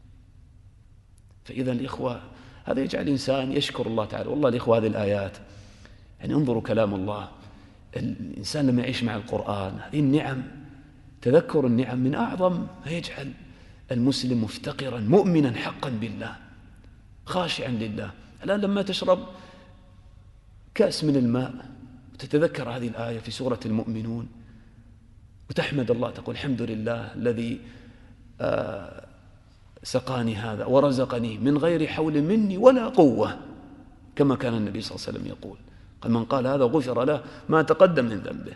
فإذا الإخوة هذا يجعل الإنسان يشكر الله تعالى. والله الإخوة هذه الآيات يعني انظروا كلام الله. الإنسان لما يعيش مع القرآن هذه النعم، تذكر النعم من أعظم ما يجعل المسلم مفتقرا مؤمنا حقا بالله خاشعا لله. الآن لما تشرب كأس من الماء وتتذكر هذه الآية في سورة المؤمنون وتحمد الله، تقول الحمد لله الذي آه سقاني هذا ورزقني من غير حول مني ولا قوة، كما كان النبي صلى الله عليه وسلم يقول، قال من قال هذا غفر له ما تقدم من ذنبه.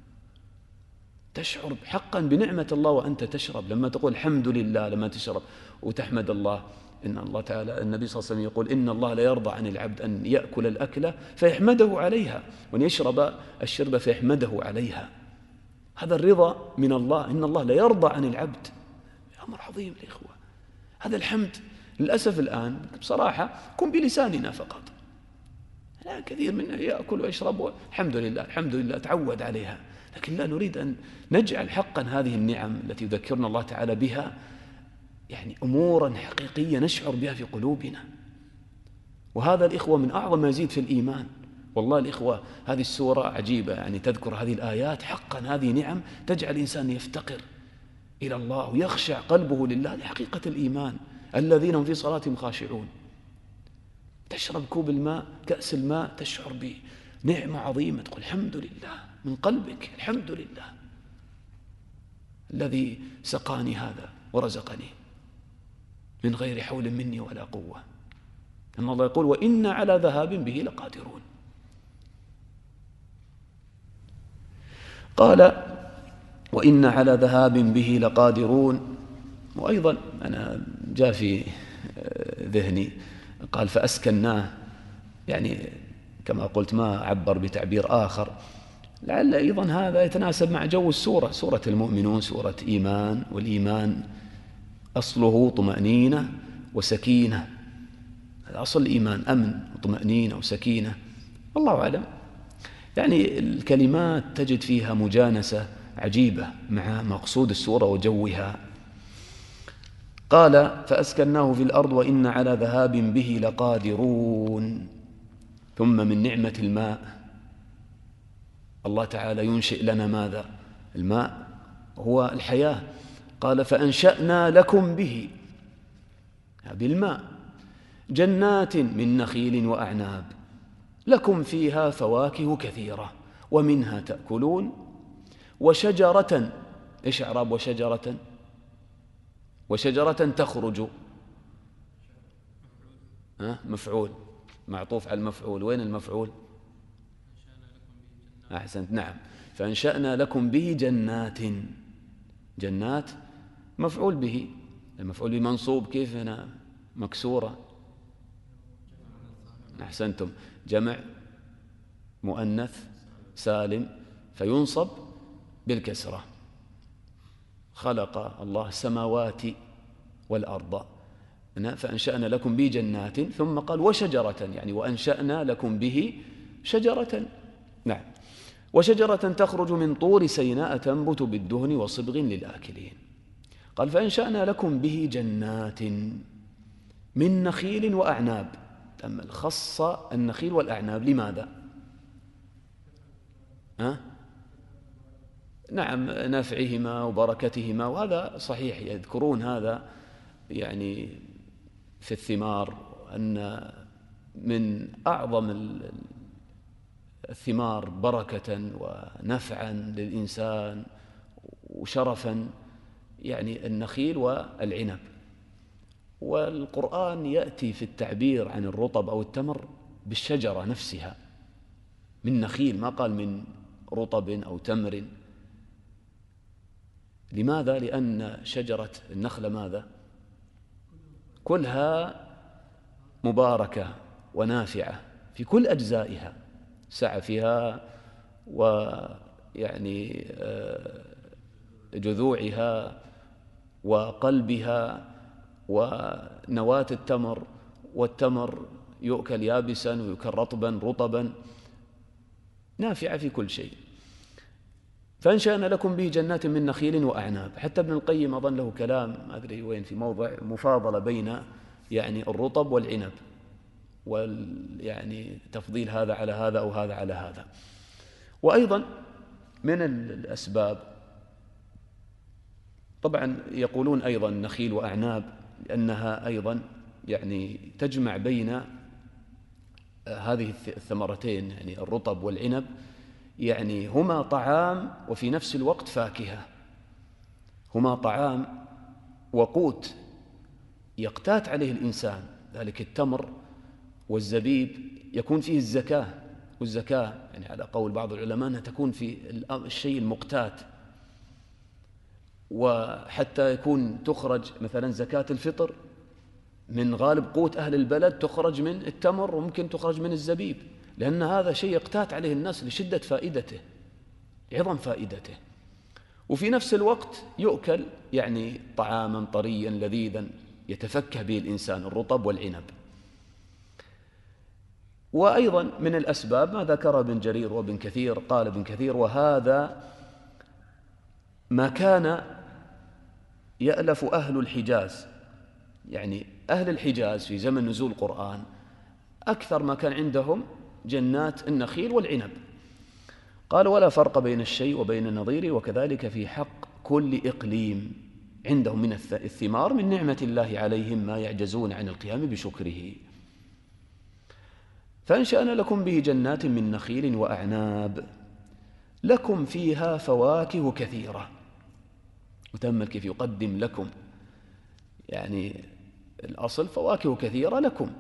تشعر حقا بنعمة الله وأنت تشرب، لما تقول الحمد لله لما تشرب وتحمد الله. إن الله تعالى النبي صلى الله عليه وسلم يقول إن الله لا يرضى عن العبد أن يأكل الأكلة فيحمده عليها، وأن يشرب الشرب فيحمده عليها. هذا الرضا من الله، إن الله لا يرضى عن العبد. أمر عظيم الإخوة. هذا الحمد للأسف الآن بصراحة كن بلساننا فقط. لا، كثير منا يأكل ويشرب الحمد لله الحمد لله تعود عليها، لكن لا نريد أن نجعل حقا هذه النعم التي يذكرنا الله تعالى بها يعني أمورا حقيقية نشعر بها في قلوبنا. وهذا الإخوة من أعظم ما يزيد في الإيمان. والله الإخوة هذه السورة عجيبة، يعني تذكر هذه الآيات حقا هذه نعم تجعل الإنسان يفتقر إلى الله ويخشع قلبه لله لحقيقة الإيمان. الذين هم في صلاتهم خاشعون. تشرب كوب الماء كأس الماء تشعر بنعمة عظيمة، تقول الحمد لله من قلبك، الحمد لله الذي سقاني هذا ورزقني من غير حول مني ولا قوة. أما الله يقول وإن على ذهاب به لقادرون. قال وإن على ذهاب به لقادرون. وأيضا أنا جاء في ذهني قال فأسكناه، يعني كما قلت ما عبر بتعبير آخر، لعل أيضا هذا يتناسب مع جو السورة. سورة المؤمنون سورة إيمان، والإيمان أصله طمأنينة وسكينة. أصل الإيمان أمن وطمأنينة وسكينة. والله أعلم، يعني الكلمات تجد فيها مجانسة عجيبة مع مقصود السورة وجوها. قال فأسكناه في الأرض وإن على ذهاب به لقادرون. ثم من نعمة الماء الله تعالى ينشئ لنا ماذا؟ الماء هو الحياة. قال فأنشأنا لكم به، بالماء، جنات من نخيل وأعناب لكم فيها فواكه كثيرة ومنها تأكلون، وشجرة، إيش إعراب وشجرة؟ وشجرة تخرج، ها مفعول معطوف على المفعول، وين المفعول؟ أحسنت، نعم. فأنشأنا لكم به جنات، جنات مفعول به، المفعول به منصوب، كيف هنا مكسورة؟ أحسنتم، جمع مؤنث سالم فينصب بالكسرة. خلق الله السماوات والأرض، فأنشأنا لكم به جنات، ثم قال وشجرة، يعني وأنشأنا لكم به شجرة، نعم، وشجرة تخرج من طور سيناء تنبت بالدهن وصبغ للآكلين. قال فأنشأنا لكم به جنات من نخيل وأعناب. تأمل، خص النخيل والأعناب، لماذا؟ ها؟ نعم، نفعهما وبركتهما، وهذا صحيح، يذكرون هذا يعني في الثمار، أن من أعظم الثمار بركة ونفعا للإنسان وشرفا يعني النخيل والعنب. والقرآن يأتي في التعبير عن الرطب أو التمر بالشجرة نفسها، من نخيل، ما قال من رطب أو تمر. لماذا؟ لأن شجرة النخلة ماذا؟ كلها مباركة ونافعة في كل أجزائها، سعفها ويعني جذوعها وقلبها ونواة التمر، والتمر يؤكل يابسا ويؤكل رطبا رطبا، نافعة في كل شيء. فأنشأنا لكم به جنات من نخيل وأعناب. حتى ابن القيم أظن له كلام، ما أدري وين، في موضع مفاضلة بين يعني الرطب والعنب، ويعني تفضيل هذا على هذا أو هذا على هذا. وأيضا من الأسباب، طبعا يقولون أيضا نخيل وأعناب لأنها أيضا يعني تجمع بين هذه الثمرتين، يعني الرطب والعنب، يعني هما طعام وفي نفس الوقت فاكهة، هما طعام وقوت يقتات عليه الإنسان. ذلك التمر والزبيب يكون فيه الزكاة، والزكاة يعني على قول بعض العلماء أنها تكون في الشيء المقتات، وحتى يكون تخرج مثلا زكاة الفطر من غالب قوت أهل البلد تخرج من التمر، وممكن تخرج من الزبيب، لأن هذا شيء يقتات عليه الناس لشدة فائدته، عظم فائدته. وفي نفس الوقت يؤكل يعني طعاما طريا لذيذا يتفكه به الإنسان، الرطب والعنب. وأيضا من الأسباب ما ذكر ابن جرير وابن كثير، قال ابن كثير وهذا ما كان يألف أهل الحجاز، يعني أهل الحجاز في زمن نزول القرآن أكثر ما كان عندهم جنات النخيل والعنب. قال ولا فرق بين الشيء وبين النظير، وكذلك في حق كل إقليم عندهم من الثمار من نعمة الله عليهم ما يعجزون عن القيام بشكره. فأنشأنا لكم به جنات من نخيل وأعناب لكم فيها فواكه كثيرة. وتأمل كيف يقدم لكم، يعني الأصل فواكه كثيرة لكم،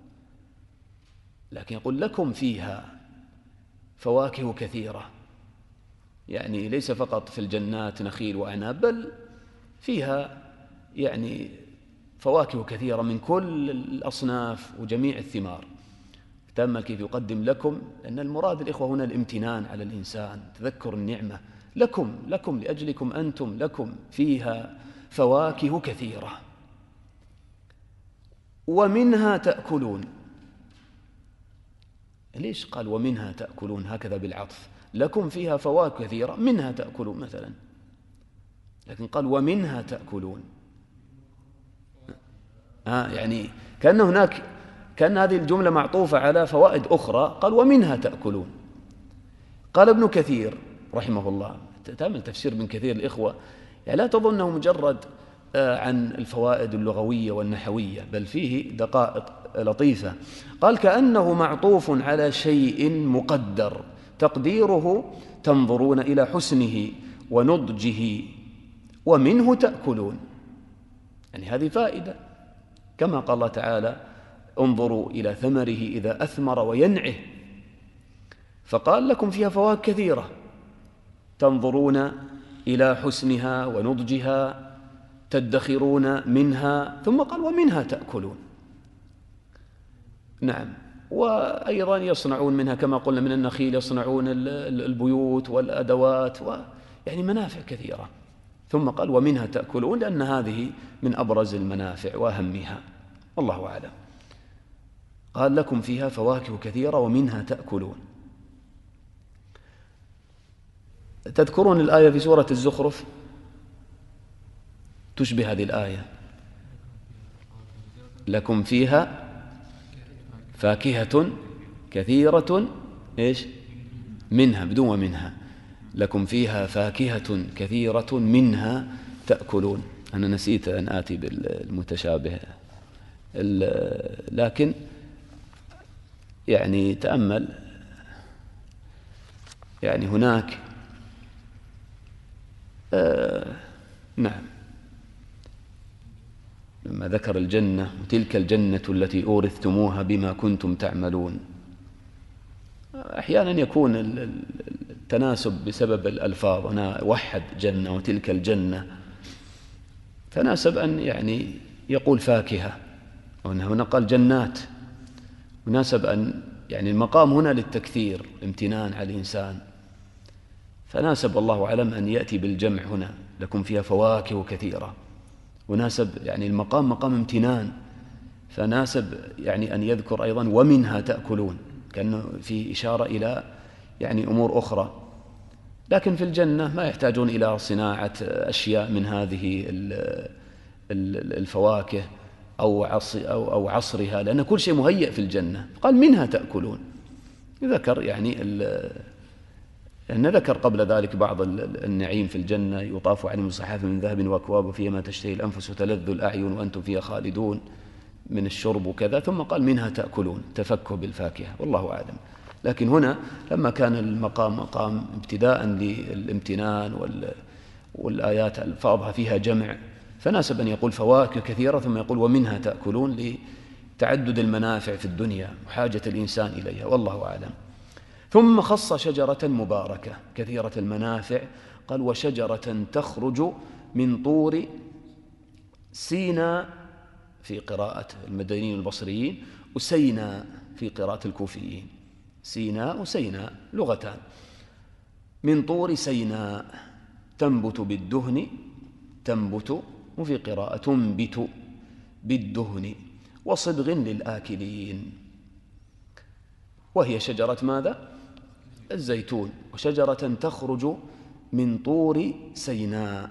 لكن يقول لكم فيها فواكه كثيرة، يعني ليس فقط في الجنات نخيل وأعناب، بل فيها يعني فواكه كثيرة من كل الأصناف وجميع الثمار. تأمل كيف يقدم لكم، لأن المراد الإخوة هنا الامتنان على الإنسان، تذكر النعمة. لكم لكم لأجلكم أنتم، لكم فيها فواكه كثيرة ومنها تأكلون. ليش قال ومنها تأكلون هكذا بالعطف؟ لكم فيها فواكه كثيرة منها تأكلون مثلا، لكن قال ومنها تأكلون. آه يعني كأن هناك كأن هذه الجملة معطوفة على فوائد أخرى، قال ومنها تأكلون. قال ابن كثير رحمه الله، تأمل تفسير ابن كثير الإخوة، يعني لا تظنه مجرد عن الفوائد اللغوية والنحوية، بل فيه دقائق لطيفة. قال كأنه معطوف على شيء مقدر تقديره تنظرون إلى حسنه ونضجه ومنه تأكلون، يعني هذه فائدة، كما قال الله تعالى انظروا إلى ثمره إذا أثمر وينعه، فقال لكم فيها فوائد كثيرة تنظرون إلى حسنها ونضجها تدخرون منها، ثم قال ومنها تأكلون. نعم، وأيضا يصنعون منها كما قلنا من النخيل يصنعون البيوت والأدوات و يعني منافع كثيرة. ثم قال ومنها تأكلون، لأن هذه من أبرز المنافع وأهمها، والله أعلم. قال لكم فيها فواكه كثيرة ومنها تأكلون. تذكرون الآية في سورة الزخرف تشبه هذه الآية، لكم فيها فاكهة كثيرة إيش منها بدون ومنها، لكم فيها فاكهة كثيرة منها تأكلون. أنا نسيت أن آتي بالمتشابه، لكن يعني تأمل، يعني هناك آه نعم لما ذكر الجنة وتلك الجنة التي أورثتموها بما كنتم تعملون، أحيانا يكون التناسب بسبب الألفاظ، أنا وحد جنة وتلك الجنة، تناسب أن يعني يقول فاكهة، وهنا قال جنات، مناسب أن يعني المقام هنا للتكثير امتنان على الإنسان، فناسب الله أعلم أن يأتي بالجمع هنا لكم فيها فواكه كثيرة، وناسب يعني المقام مقام امتنان، فناسب يعني أن يذكر أيضا ومنها تأكلون، كأنه في إشارة إلى يعني أمور أخرى. لكن في الجنة ما يحتاجون إلى صناعة أشياء من هذه الفواكه أو أو عصرها، لأن كل شيء مهيئ في الجنة. قال منها تأكلون، ذكر يعني أن ذكر قبل ذلك بعض النعيم في الجنة، يطاف عليهم بصحاف من ذهب وأكواب فيها ما تشتهي الأنفس وتلذ الأعين وأنتم فيها خالدون من الشرب وكذا، ثم قال منها تأكلون، تفكه بالفاكهة، والله أعلم. لكن هنا لما كان المقام مقام ابتداء للامتنان والآيات ألفاظها فيها جمع، فناسب أن يقول فواكه كثيرة ثم يقول ومنها تأكلون، لتعدد المنافع في الدنيا وحاجة الإنسان إليها، والله أعلم. ثم خص شجرة مباركة كثيرة المنافع، قال وشجرة تخرج من طور سيناء في قراءة المدنيين البصريين، وسيناء في قراءة الكوفيين، سيناء وسيناء لغتان، من طور سيناء تنبت بالدهن، تنبت وفي قراءة تنبت بالدهن وصبغ للآكلين. وهي شجرة ماذا؟ الزيتون. وشجرة تخرج من طور سيناء.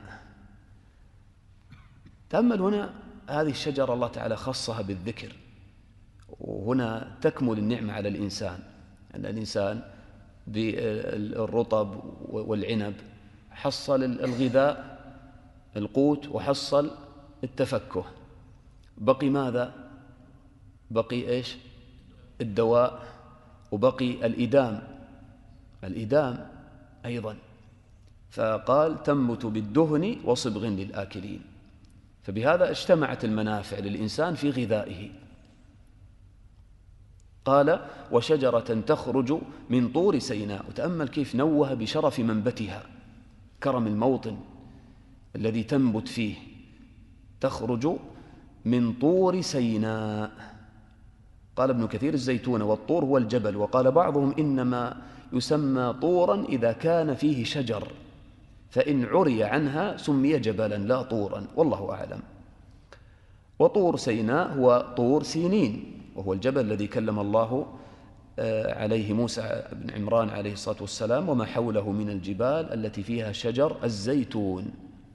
تأمل هنا هذه الشجرة الله تعالى خصها بالذكر، وهنا تكمل النعمة على الإنسان، أن الإنسان بالرطب والعنب حصل الغذاء القوت وحصل التفكه، بقي ماذا؟ بقي إيش؟ الدواء، وبقي الإدام، الإدام أيضا. فقال تنبت بالدهن وصبغ للآكلين، فبهذا اجتمعت المنافع للإنسان في غذائه. قال وشجرة تخرج من طور سيناء، وتأمل كيف نوه بشرف منبتها، كرم الموطن الذي تنبت فيه، تخرج من طور سيناء. قال ابن كثير الزيتون، والطور هو الجبل، وقال بعضهم إنما يسمى طورا إذا كان فيه شجر، فإن عري عنها سمي جبلا لا طورا، والله أعلم. وطور سيناء هو طور سينين، وهو الجبل الذي كلم الله عليه موسى بن عمران عليه الصلاة والسلام وما حوله من الجبال التي فيها شجر الزيتون.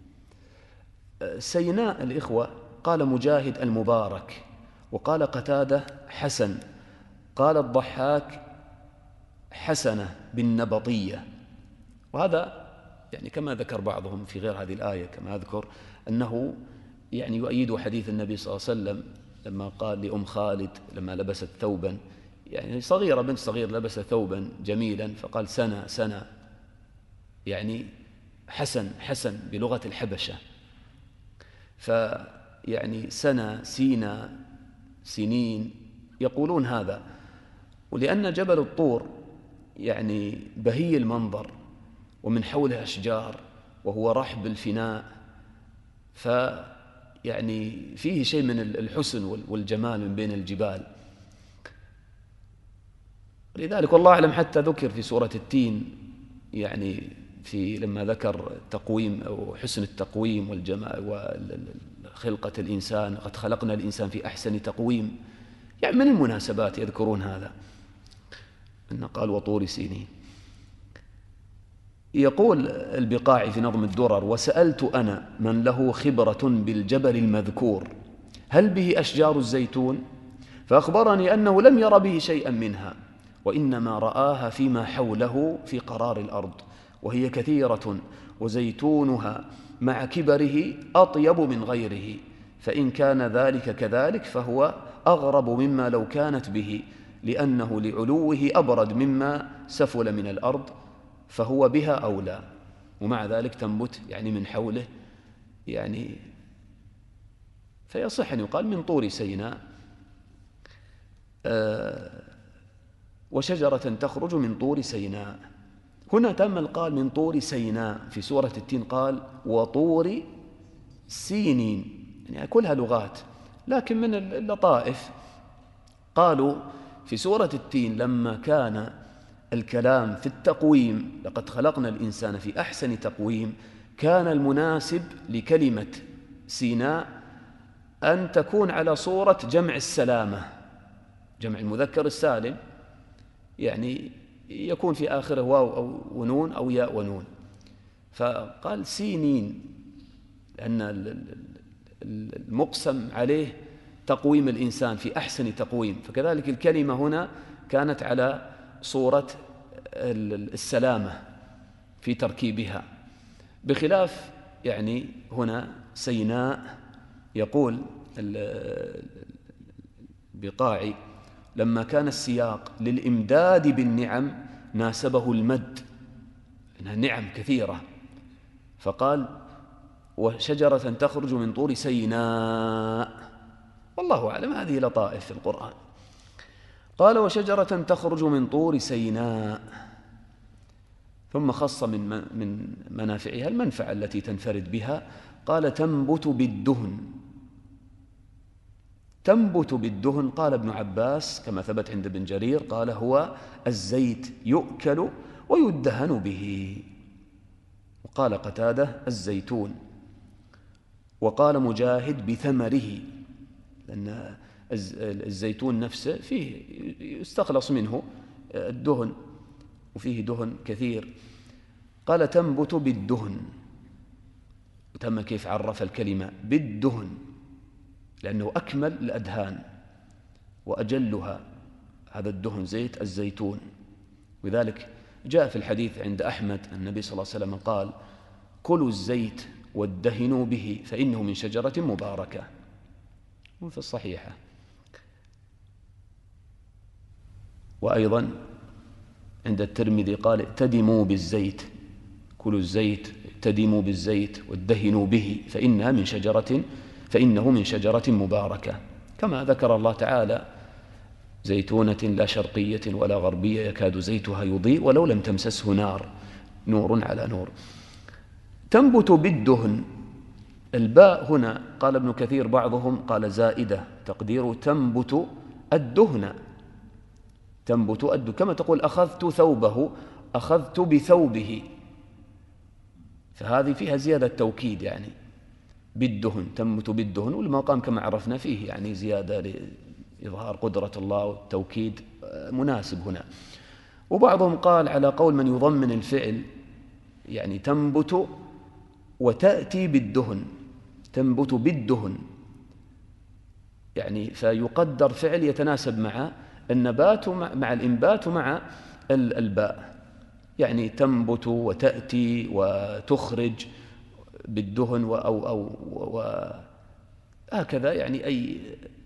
سيناء الإخوة قال مجاهد المبارك، وقال قتادة حسن، قال الضحاك حسنة بالنبطية. وهذا يعني كما ذكر بعضهم في غير هذه الآية، كما أذكر أنه يعني يؤيد حديث النبي صلى الله عليه وسلم لما قال لأم خالد لما لبست ثوبا، يعني صغيرة بنت صغير لبست ثوبا جميلا، فقال سنة سنة، يعني حسن حسن بلغة الحبشة. يعني سنة سينا سنين يقولون هذا. ولأن جبل الطور يعني بهي المنظر ومن حوله أشجار وهو رحب الفناء، فيعني فيه شيء من الحسن والجمال من بين الجبال. لذلك والله أعلم حتى ذكر في سورة التين، يعني في لما ذكر تقويم أو حسن التقويم والجمال وخلقة الإنسان، قد خلقنا الإنسان في أحسن تقويم، يعني من المناسبات يذكرون هذا، أن قال وطور سينين. يقول البقاعي في نظم الدرر: وسألت أنا من له خبرة بالجبل المذكور هل به أشجار الزيتون؟ فأخبرني أنه لم ير به شيئا منها، وإنما رآها فيما حوله في قرار الأرض، وهي كثيرة، وزيتونها مع كبره أطيب من غيره، فإن كان ذلك كذلك فهو أغرب مما لو كانت به، لأنه لعلوه أبرد مما سفل من الأرض، فهو بها أولى. ومع ذلك تنبت يعني من حوله، يعني فيصح أن يقال من طور سيناء. آه وشجرة تخرج من طور سيناء. هنا تأمل قال من طور سيناء، في سورة التين قال وطور سينين، يعني كلها لغات، لكن من اللطائف قالوا في سورة التين لما كان الكلام في التقويم لقد خلقنا الإنسان في أحسن تقويم، كان المناسب لكلمة سيناء أن تكون على صورة جمع السلامة، جمع المذكر السالم، يعني يكون في آخره واو أو ونون أو ياء ونون، فقال سينين لأن المقسم عليه تقويم الإنسان في أحسن تقويم، فكذلك الكلمة هنا كانت على صورة السلامة في تركيبها، بخلاف يعني هنا سيناء. يقول البقاعي لما كان السياق للإمداد بالنعم ناسبه المد، إنها نعم كثيرة، فقال وشجرة تخرج من طور سيناء. والله أعلم، هذه لطائف في القرآن. قال وشجرة تخرج من طور سيناء، ثم خص من من منافعها المنفعة التي تنفرد بها، قال تنبت بالدهن. تنبت بالدهن قال ابن عباس كما ثبت عند ابن جرير، قال هو الزيت يؤكل ويدهن به. وقال قتادة الزيتون. وقال مجاهد بثمره، لأن الزيتون نفسه فيه يستخلص منه الدهن وفيه دهن كثير. قال تنبت بالدهن، وتم كيف عرف الكلمة بالدهن، لأنه أكمل الأدهان وأجلها هذا الدهن زيت الزيتون. وذلك جاء في الحديث عند أحمد النبي صلى الله عليه وسلم قال كلوا الزيت وادهنوا به فإنه من شجرة مباركة، وفي الصحيحة. وأيضا عند الترمذي قال ائتدموا بالزيت، كلوا الزيت ائتدموا بالزيت وادهنوا به فإنها من شجرة فإنه من شجرة مباركة، كما ذكر الله تعالى زيتونة لا شرقية ولا غربية يكاد زيتها يضيء ولو لم تمسسه نار، نور على نور. تنبت بالدهن، الباء هنا قال ابن كثير بعضهم قال زائدة، تقدير تنبت الدهن، تنبت الدهن، كما تقول أخذت ثوبه أخذت بثوبه، فهذه فيها زيادة توكيد، يعني بالدهن تنبت بالدهن، والمقام كما عرفنا فيه يعني زيادة لإظهار قدرة الله والتوكيد مناسب هنا. وبعضهم قال على قول من يضمن الفعل، يعني تنبت وتأتي بالدهن، تنبت بالدهن، يعني فيقدر فعل يتناسب مع النبات مع الإنبات مع الباء، يعني تنبت وتأتي وتخرج بالدهن أو أو هكذا، يعني أي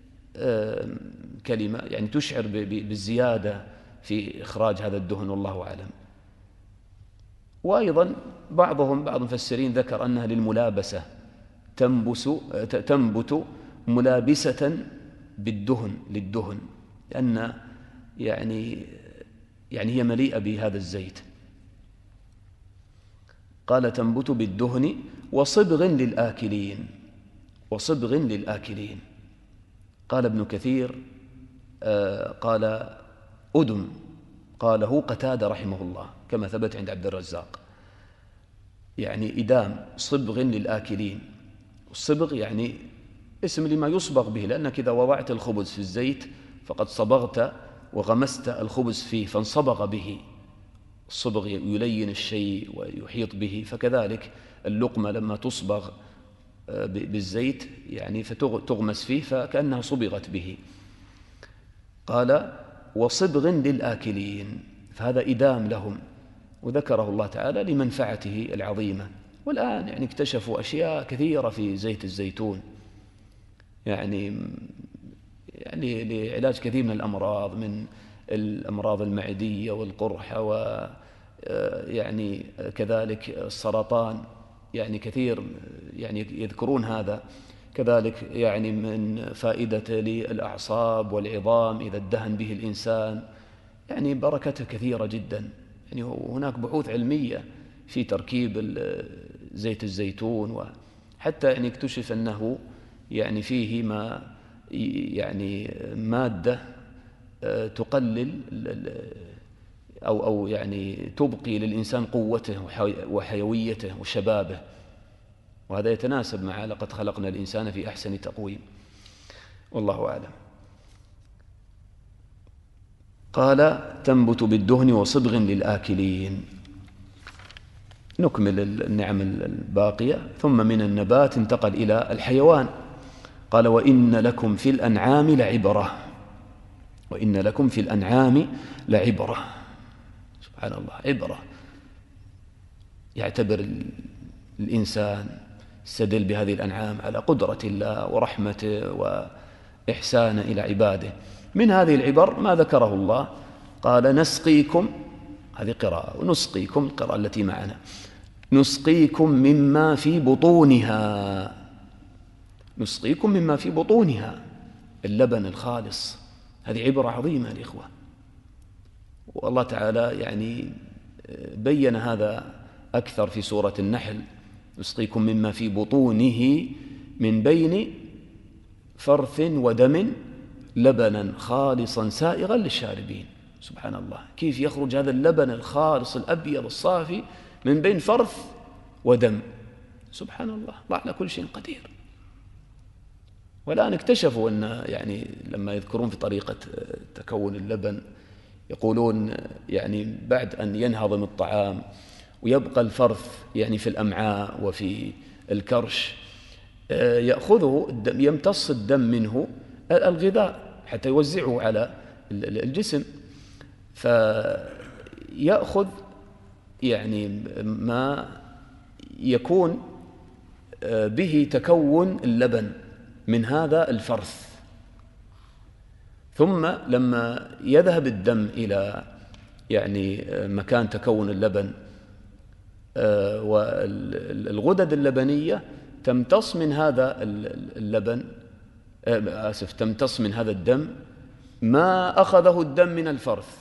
كلمة يعني تشعر بالزيادة في إخراج هذا الدهن، والله أعلم. وأيضا بعضهم بعض المفسرين ذكر أنها للملابسة، تنبس تنبت ملابسة بالدهن للدهن، لأن يعني يعني هي مليئة بهذا الزيت. قال تنبت بالدهن وصبغ للآكلين، وصبغ للآكلين. قال ابن كثير آه قال أدم، قاله قتادة رحمه الله كما ثبت عند عبد الرزاق، يعني إدام صبغ للآكلين. الصبغ يعني اسم لما يصبغ به، لأنك إذا وضعت الخبز في الزيت فقد صبغت وغمست الخبز فيه فانصبغ به. الصبغ يلين الشيء ويحيط به، فكذلك اللقمة لما تصبغ بالزيت يعني فتغمس فيه فكأنها صبغت به. قال وصبغ للآكلين، فهذا إدام لهم، وذكره الله تعالى لمنفعته العظيمة. والآن يعني اكتشفوا أشياء كثيرة في زيت الزيتون، يعني يعني لعلاج كثير من الأمراض، من الأمراض المعدية والقرحة و يعني كذلك السرطان، يعني كثير يعني يذكرون هذا. كذلك يعني من فائدته للأعصاب والعظام إذا ادهن به الإنسان، يعني بركته كثيرة جدا. يعني هناك بحوث علمية في تركيب زيت الزيتون، وحتى يعني اكتشف أنه يعني فيه ما يعني مادة تقلل أو أو يعني تبقي للإنسان قوته وحيويته وشبابه، وهذا يتناسب مع لقد خلقنا الإنسان في أحسن تقويم. والله أعلم. قال تنبت بالدهن وصبغ للآكلين. نكمل النعم الباقية. ثم من النبات انتقل إلى الحيوان. قال وإن لكم في الأنعام لعبرة، وإن لكم في الأنعام لعبرة. سبحان الله، عبرة. يعتبر الإنسان يستدل بهذه الأنعام على قدرة الله ورحمته وإحسانه إلى عباده. من هذه العبر ما ذكره الله، قال نسقيكم، هذه قراءة، ونسقيكم القراءة التي معنا، نسقيكم مما في بطونها، نسقيكم مما في بطونها، اللبن الخالص. هذه عبرة عظيمة الإخوة، والله تعالى يعني بين هذا أكثر في سورة النحل، نسقيكم مما في بطونه من بين فرث ودم لبنا خالصا سائغا للشاربين. سبحان الله، كيف يخرج هذا اللبن الخالص الأبيض الصافي من بين فرث ودم؟ سبحان الله، الله على كل شيء قدير. والآن اكتشفوا أن يعني لما يذكرون في طريقة تكون اللبن يقولون يعني بعد أن ينهضم الطعام ويبقى الفرث يعني في الأمعاء وفي الكرش، يأخذه الدم، يمتص الدم منه الغذاء حتى يوزعه على الجسم، فيأخذ يعني ما يكون به تكون اللبن من هذا الفرث. ثم لما يذهب الدم إلى يعني مكان تكون اللبن، والغدد اللبنية تمتص من هذا اللبن آسف تمتص من هذا الدم ما أخذه الدم من الفرث،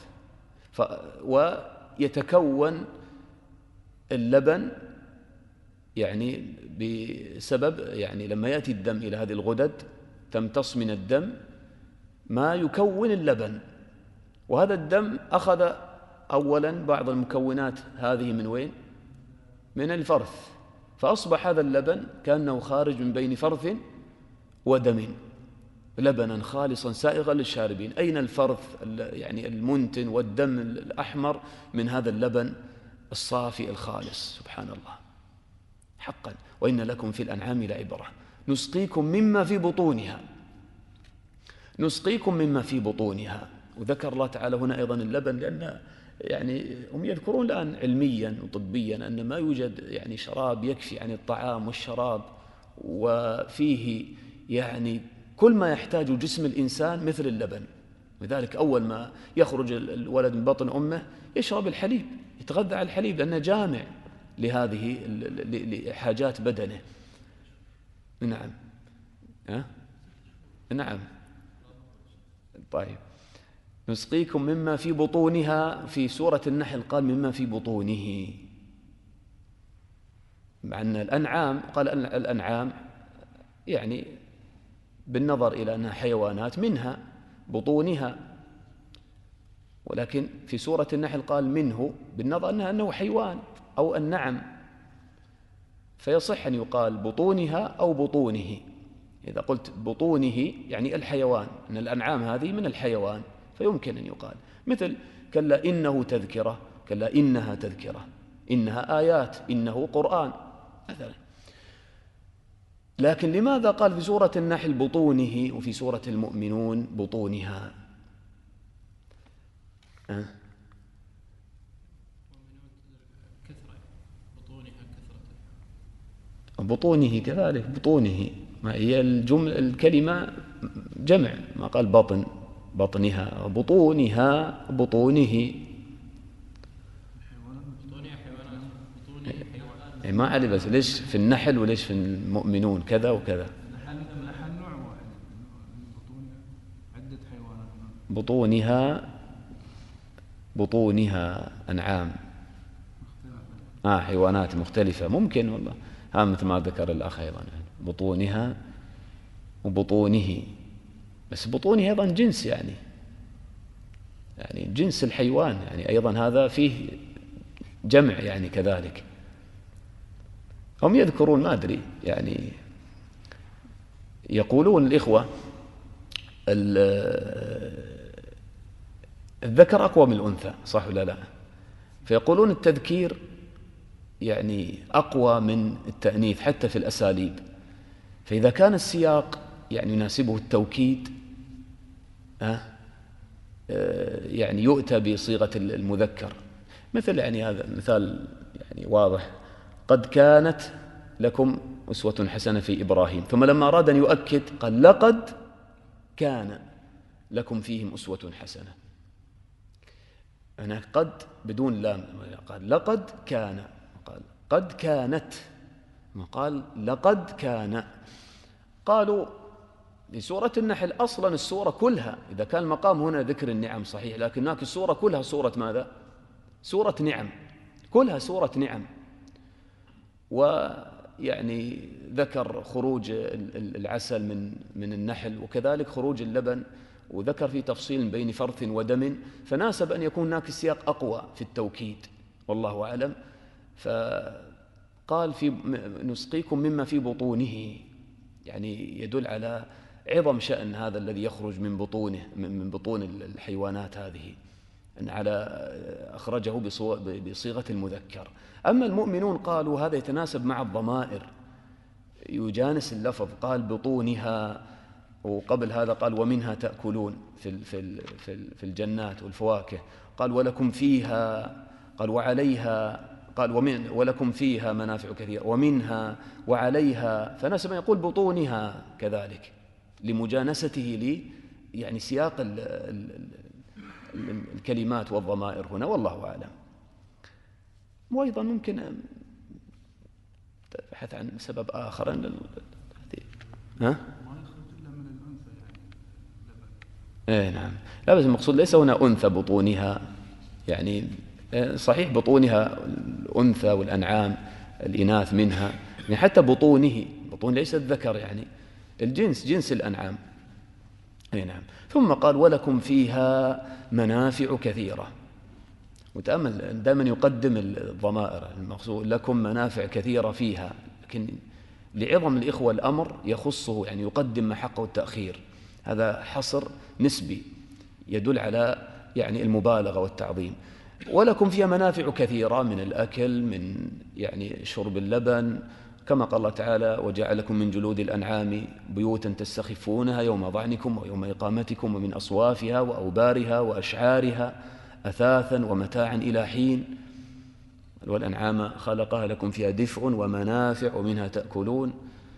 ويتكون اللبن يعني بسبب يعني لما يأتي الدم إلى هذه الغدد تمتص من الدم ما يكون اللبن. وهذا الدم أخذ أولا بعض المكونات هذه من وين؟ من الفرث، فأصبح هذا اللبن كأنه خارج من بين فرث ودم لبنا خالصا سائغا للشاربين. أين الفرث يعني المنتن والدم الأحمر من هذا اللبن الصافي الخالص؟ سبحان الله حقا. وإن لكم في الأنعام لعبرة نسقيكم مما في بطونها، نسقيكم مما في بطونها. وذكر الله تعالى هنا أيضا اللبن، لأن يعني هم يذكرون الآن علميا وطبيا أن ما يوجد يعني شراب يكفي عن الطعام والشراب، وفيه يعني كل ما يحتاج جسم الإنسان مثل اللبن. لذلك أول ما يخرج الولد من بطن أمه يشرب الحليب، يتغذى على الحليب لأنه جامع لهذه لحاجات بدنه. نعم. أه؟ نعم. طيب، نسقيكم مما في بطونها. في سورة النحل قال مما في بطونه، مع أن الأنعام قال الأنعام يعني بالنظر إلى أنها حيوانات منها بطونها، ولكن في سورة النحل قال منه بالنظر أنها أنه حيوان أو النعم، فيصح أن يقال بطونها أو بطونه. إذا قلت بطونه يعني الحيوان، أن الأنعام هذه من الحيوان، فيمكن أن يقال مثل كلا إنه تذكرة، كلا إنها تذكرة، إنها آيات، إنه قرآن مثلا. لكن لماذا قال في سورة النحل بطونه وفي سورة المؤمنون بطونها؟ أه؟ بطونه كذلك، بطونه ما هي الجملة الكلمة جمع، ما قال بطن بطنها، بطونها بطونه. ما علي بس ليش في النحل وليش في المؤمنون كذا وكذا؟ النحل نوع واحد، عدة حيوانات. بطونها بطونها أنعام آه حيوانات مختلفة، ممكن والله، ها مثل ما ذكر الأخ أيضا يعني بطونها وبطونه، بس بطونه أيضا جنس يعني يعني جنس الحيوان يعني أيضا هذا فيه جمع يعني كذلك. هم يذكرون ما أدري يعني يقولون الإخوة الذكر أقوى من الأنثى، صح ولا لا؟ فيقولون التذكير يعني أقوى من التأنيث حتى في الأساليب، فإذا كان السياق يعني يناسبه التوكيد أه يعني يؤتى بصيغة المذكر، مثل يعني هذا مثال يعني واضح، قد كانت لكم أسوة حسنة في إبراهيم، ثم لما أراد أن يؤكد قال لقد كان لكم فيهم أسوة حسنة. هنا قد بدون لام، قال لقد كان، قال قد كانت، ما قال لقد كان. قالوا في سورة النحل أصلا السورة كلها، إذا كان المقام هنا ذكر النعم صحيح، لكن هناك السورة كلها سورة ماذا؟ سورة نعم، كلها سورة نعم. ويعني ذكر خروج العسل من من النحل، وكذلك خروج اللبن، وذكر في تفصيل بين فرث ودم، فناسب أن يكون هناك السياق أقوى في التوكيد والله أعلم. فقال في نسقيكم مما في بطونه، يعني يدل على عظم شأن هذا الذي يخرج من بطونه من بطون الحيوانات هذه، أن على أخرجه بصيغة المذكر. أما المؤمنون قالوا هذا يتناسب مع الضمائر، يجانس اللفظ، قال بطونها، وقبل هذا قال ومنها تأكلون في في في الجنات والفواكه، قال ولكم فيها، قال وعليها، قال ومن ولكم فيها منافع كثيرة، ومنها وعليها، فناسب أن يقول بطونها كذلك لمجانسته لي يعني سياق ال ال ال الكلمات والضمائر هنا، والله أعلم. وأيضا ممكن تبحث عن سبب آخر أن ها؟ ايه نعم، لا بس المقصود ليس هنا أنثى بطونها، يعني صحيح بطونها الأنثى والأنعام الإناث منها، يعني حتى بطونه، بطون ليس الذكر يعني الجنس جنس الأنعام. ايه نعم. ثم قال ولكم فيها منافع كثيرة، وتأمل دائما يقدم الضمائر، المقصود لكم منافع كثيرة فيها، لكن لعظم الإخوة الأمر يخصه يعني يقدم ما حقه التأخير، هذا حصر نسبي يدل على يعني المبالغة والتعظيم. ولكم فيها منافع كثيرة من الأكل، من يعني شرب اللبن، كما قال الله تعالى وجعلكم من جلود الأنعام بيوتا تستخفونها يوم ضعنكم ويوم إقامتكم، ومن أصوافها وأوبارها وأشعارها أثاثا ومتاعا إلى حين، والأنعام خلقها لكم فيها دفء ومنافع ومنها تأكلون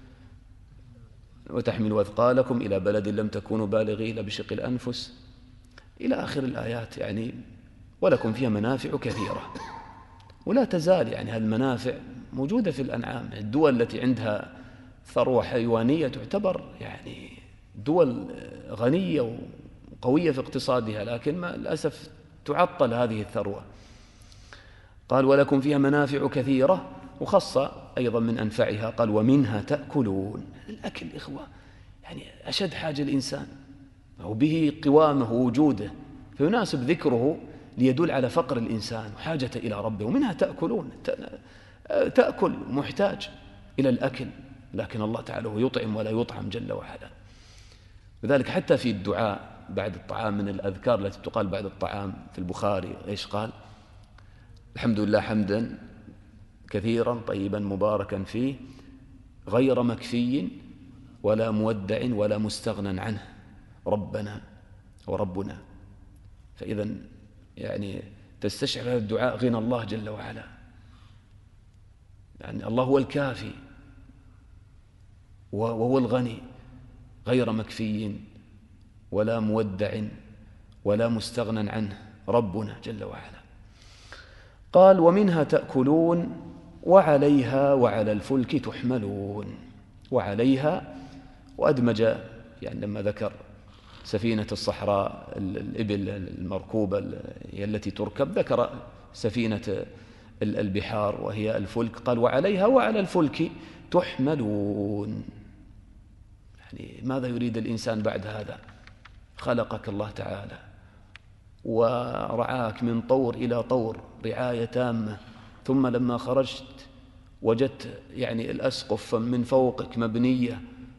وتحملوا أثقالكم إلى بلد لم تكونوا بالغيه إلا بشق الأنفس إلى آخر الآيات. يعني ولكم فيها منافع كثيرة، ولا تزال يعني هذه المنافع موجودة في الأنعام. الدول التي عندها ثروة حيوانية تعتبر يعني دول غنية وقوية في اقتصادها، لكن ما للأسف تعطل هذه الثروة. قال ولكم فيها منافع كثيرة، وخص أيضا من أنفعها قال ومنها تأكلون. الأكل إخوة يعني أشد حاجة الإنسان، وبه قوامه ووجوده، فيناسب ذكره ليدل على فقر الإنسان وحاجته إلى ربه. ومنها تأكلون، تأكل محتاج إلى الأكل، لكن الله تعالى هو يطعم ولا يطعم جل وعلا. لذلك حتى في الدعاء بعد الطعام من الأذكار التي تقال بعد الطعام في البخاري إيش قال؟ الحمد لله حمدا كثيرا طيبا مباركا فيه غير مكفي ولا مودع ولا مستغنى عنه ربنا وربنا. فإذا يعني تستشعر هذا الدعاء غنى الله جل وعلا، يعني الله هو الكافي وهو الغني، غير مكفي ولا مودع ولا مستغنى عنه ربنا جل وعلا. قال ومنها تأكلون وعليها وعلى الفلك تحملون. وعليها، وأدمج يعني لما ذكر سفينة الصحراء الإبل المركوبة هي التي تركب، ذكر سفينة البحار وهي الفلك، قال وعليها وعلى الفلك تحملون. يعني ماذا يريد الإنسان بعد هذا؟ خلقك الله تعالى ورعاك من طور إلى طور رعاية تامة، ثم لما خرجت وجدت يعني الأسقف من فوقك مبنية،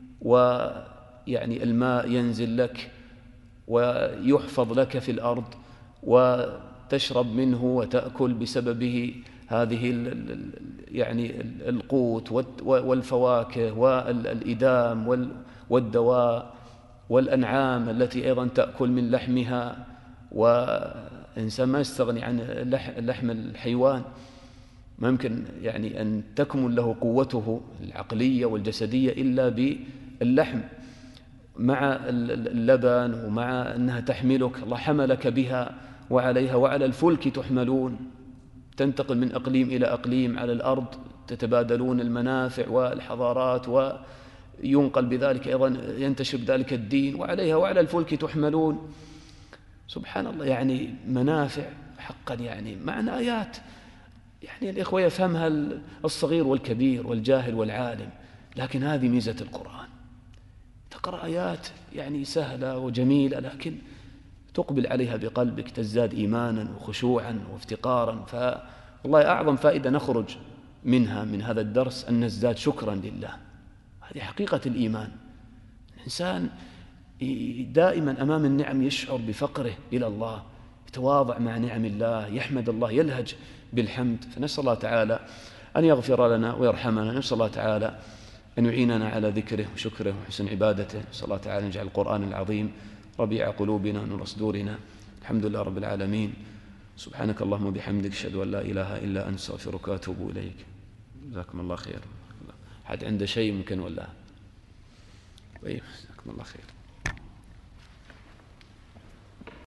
ويعني الماء ينزل لك ويحفظ لك في الأرض وتشرب منه وتأكل بسببه هذه يعني القوت والفواكه والإدام والدواء، والأنعام التي أيضا تأكل من لحمها، وإنسان ما يستغني عن لحم الحيوان، ما يمكن يعني أن تكمل له قوته العقلية والجسدية إلا باللحم، مع اللبن ومع أنها تحملك، الله حملك بها وعليها وعلى الفلك تحملون، تنتقل من أقليم إلى أقليم على الأرض، تتبادلون المنافع والحضارات، وينقل بذلك أيضا ينتشر بذلك الدين. وعليها وعلى الفلك تحملون، سبحان الله، يعني منافع حقا، يعني معنى آيات يعني الإخوة يفهمها الصغير والكبير والجاهل والعالم، لكن هذه ميزة القرآن، تقرأ آيات يعني سهلة وجميلة، لكن تقبل عليها بقلبك تزداد إيمانا وخشوعا وافتقارا. فالله أعظم فائدة نخرج منها من هذا الدرس أن نزداد شكرا لله. هذه حقيقة الإيمان، الإنسان دائما أمام النعم يشعر بفقره إلى الله، يتواضع مع نعم الله، يحمد الله، يلهج بالحمد. فنسأل الله تعالى أن يغفر لنا ويرحمنا، نسأل الله تعالى أن يعيننا على ذكره وشكره وحسن عبادته، نسأل الله تعالى أن يجعل القرآن العظيم ربيع قلوبنا ونور صدورنا. الحمد لله رب العالمين، سبحانك اللهم وبحمدك، أشهد أن لا إله إلا أنت، أستغفرك وأتوب إليك. جزاكم الله خير. حد عنده شيء ممكن ولا؟ طيب، جزاكم الله خير.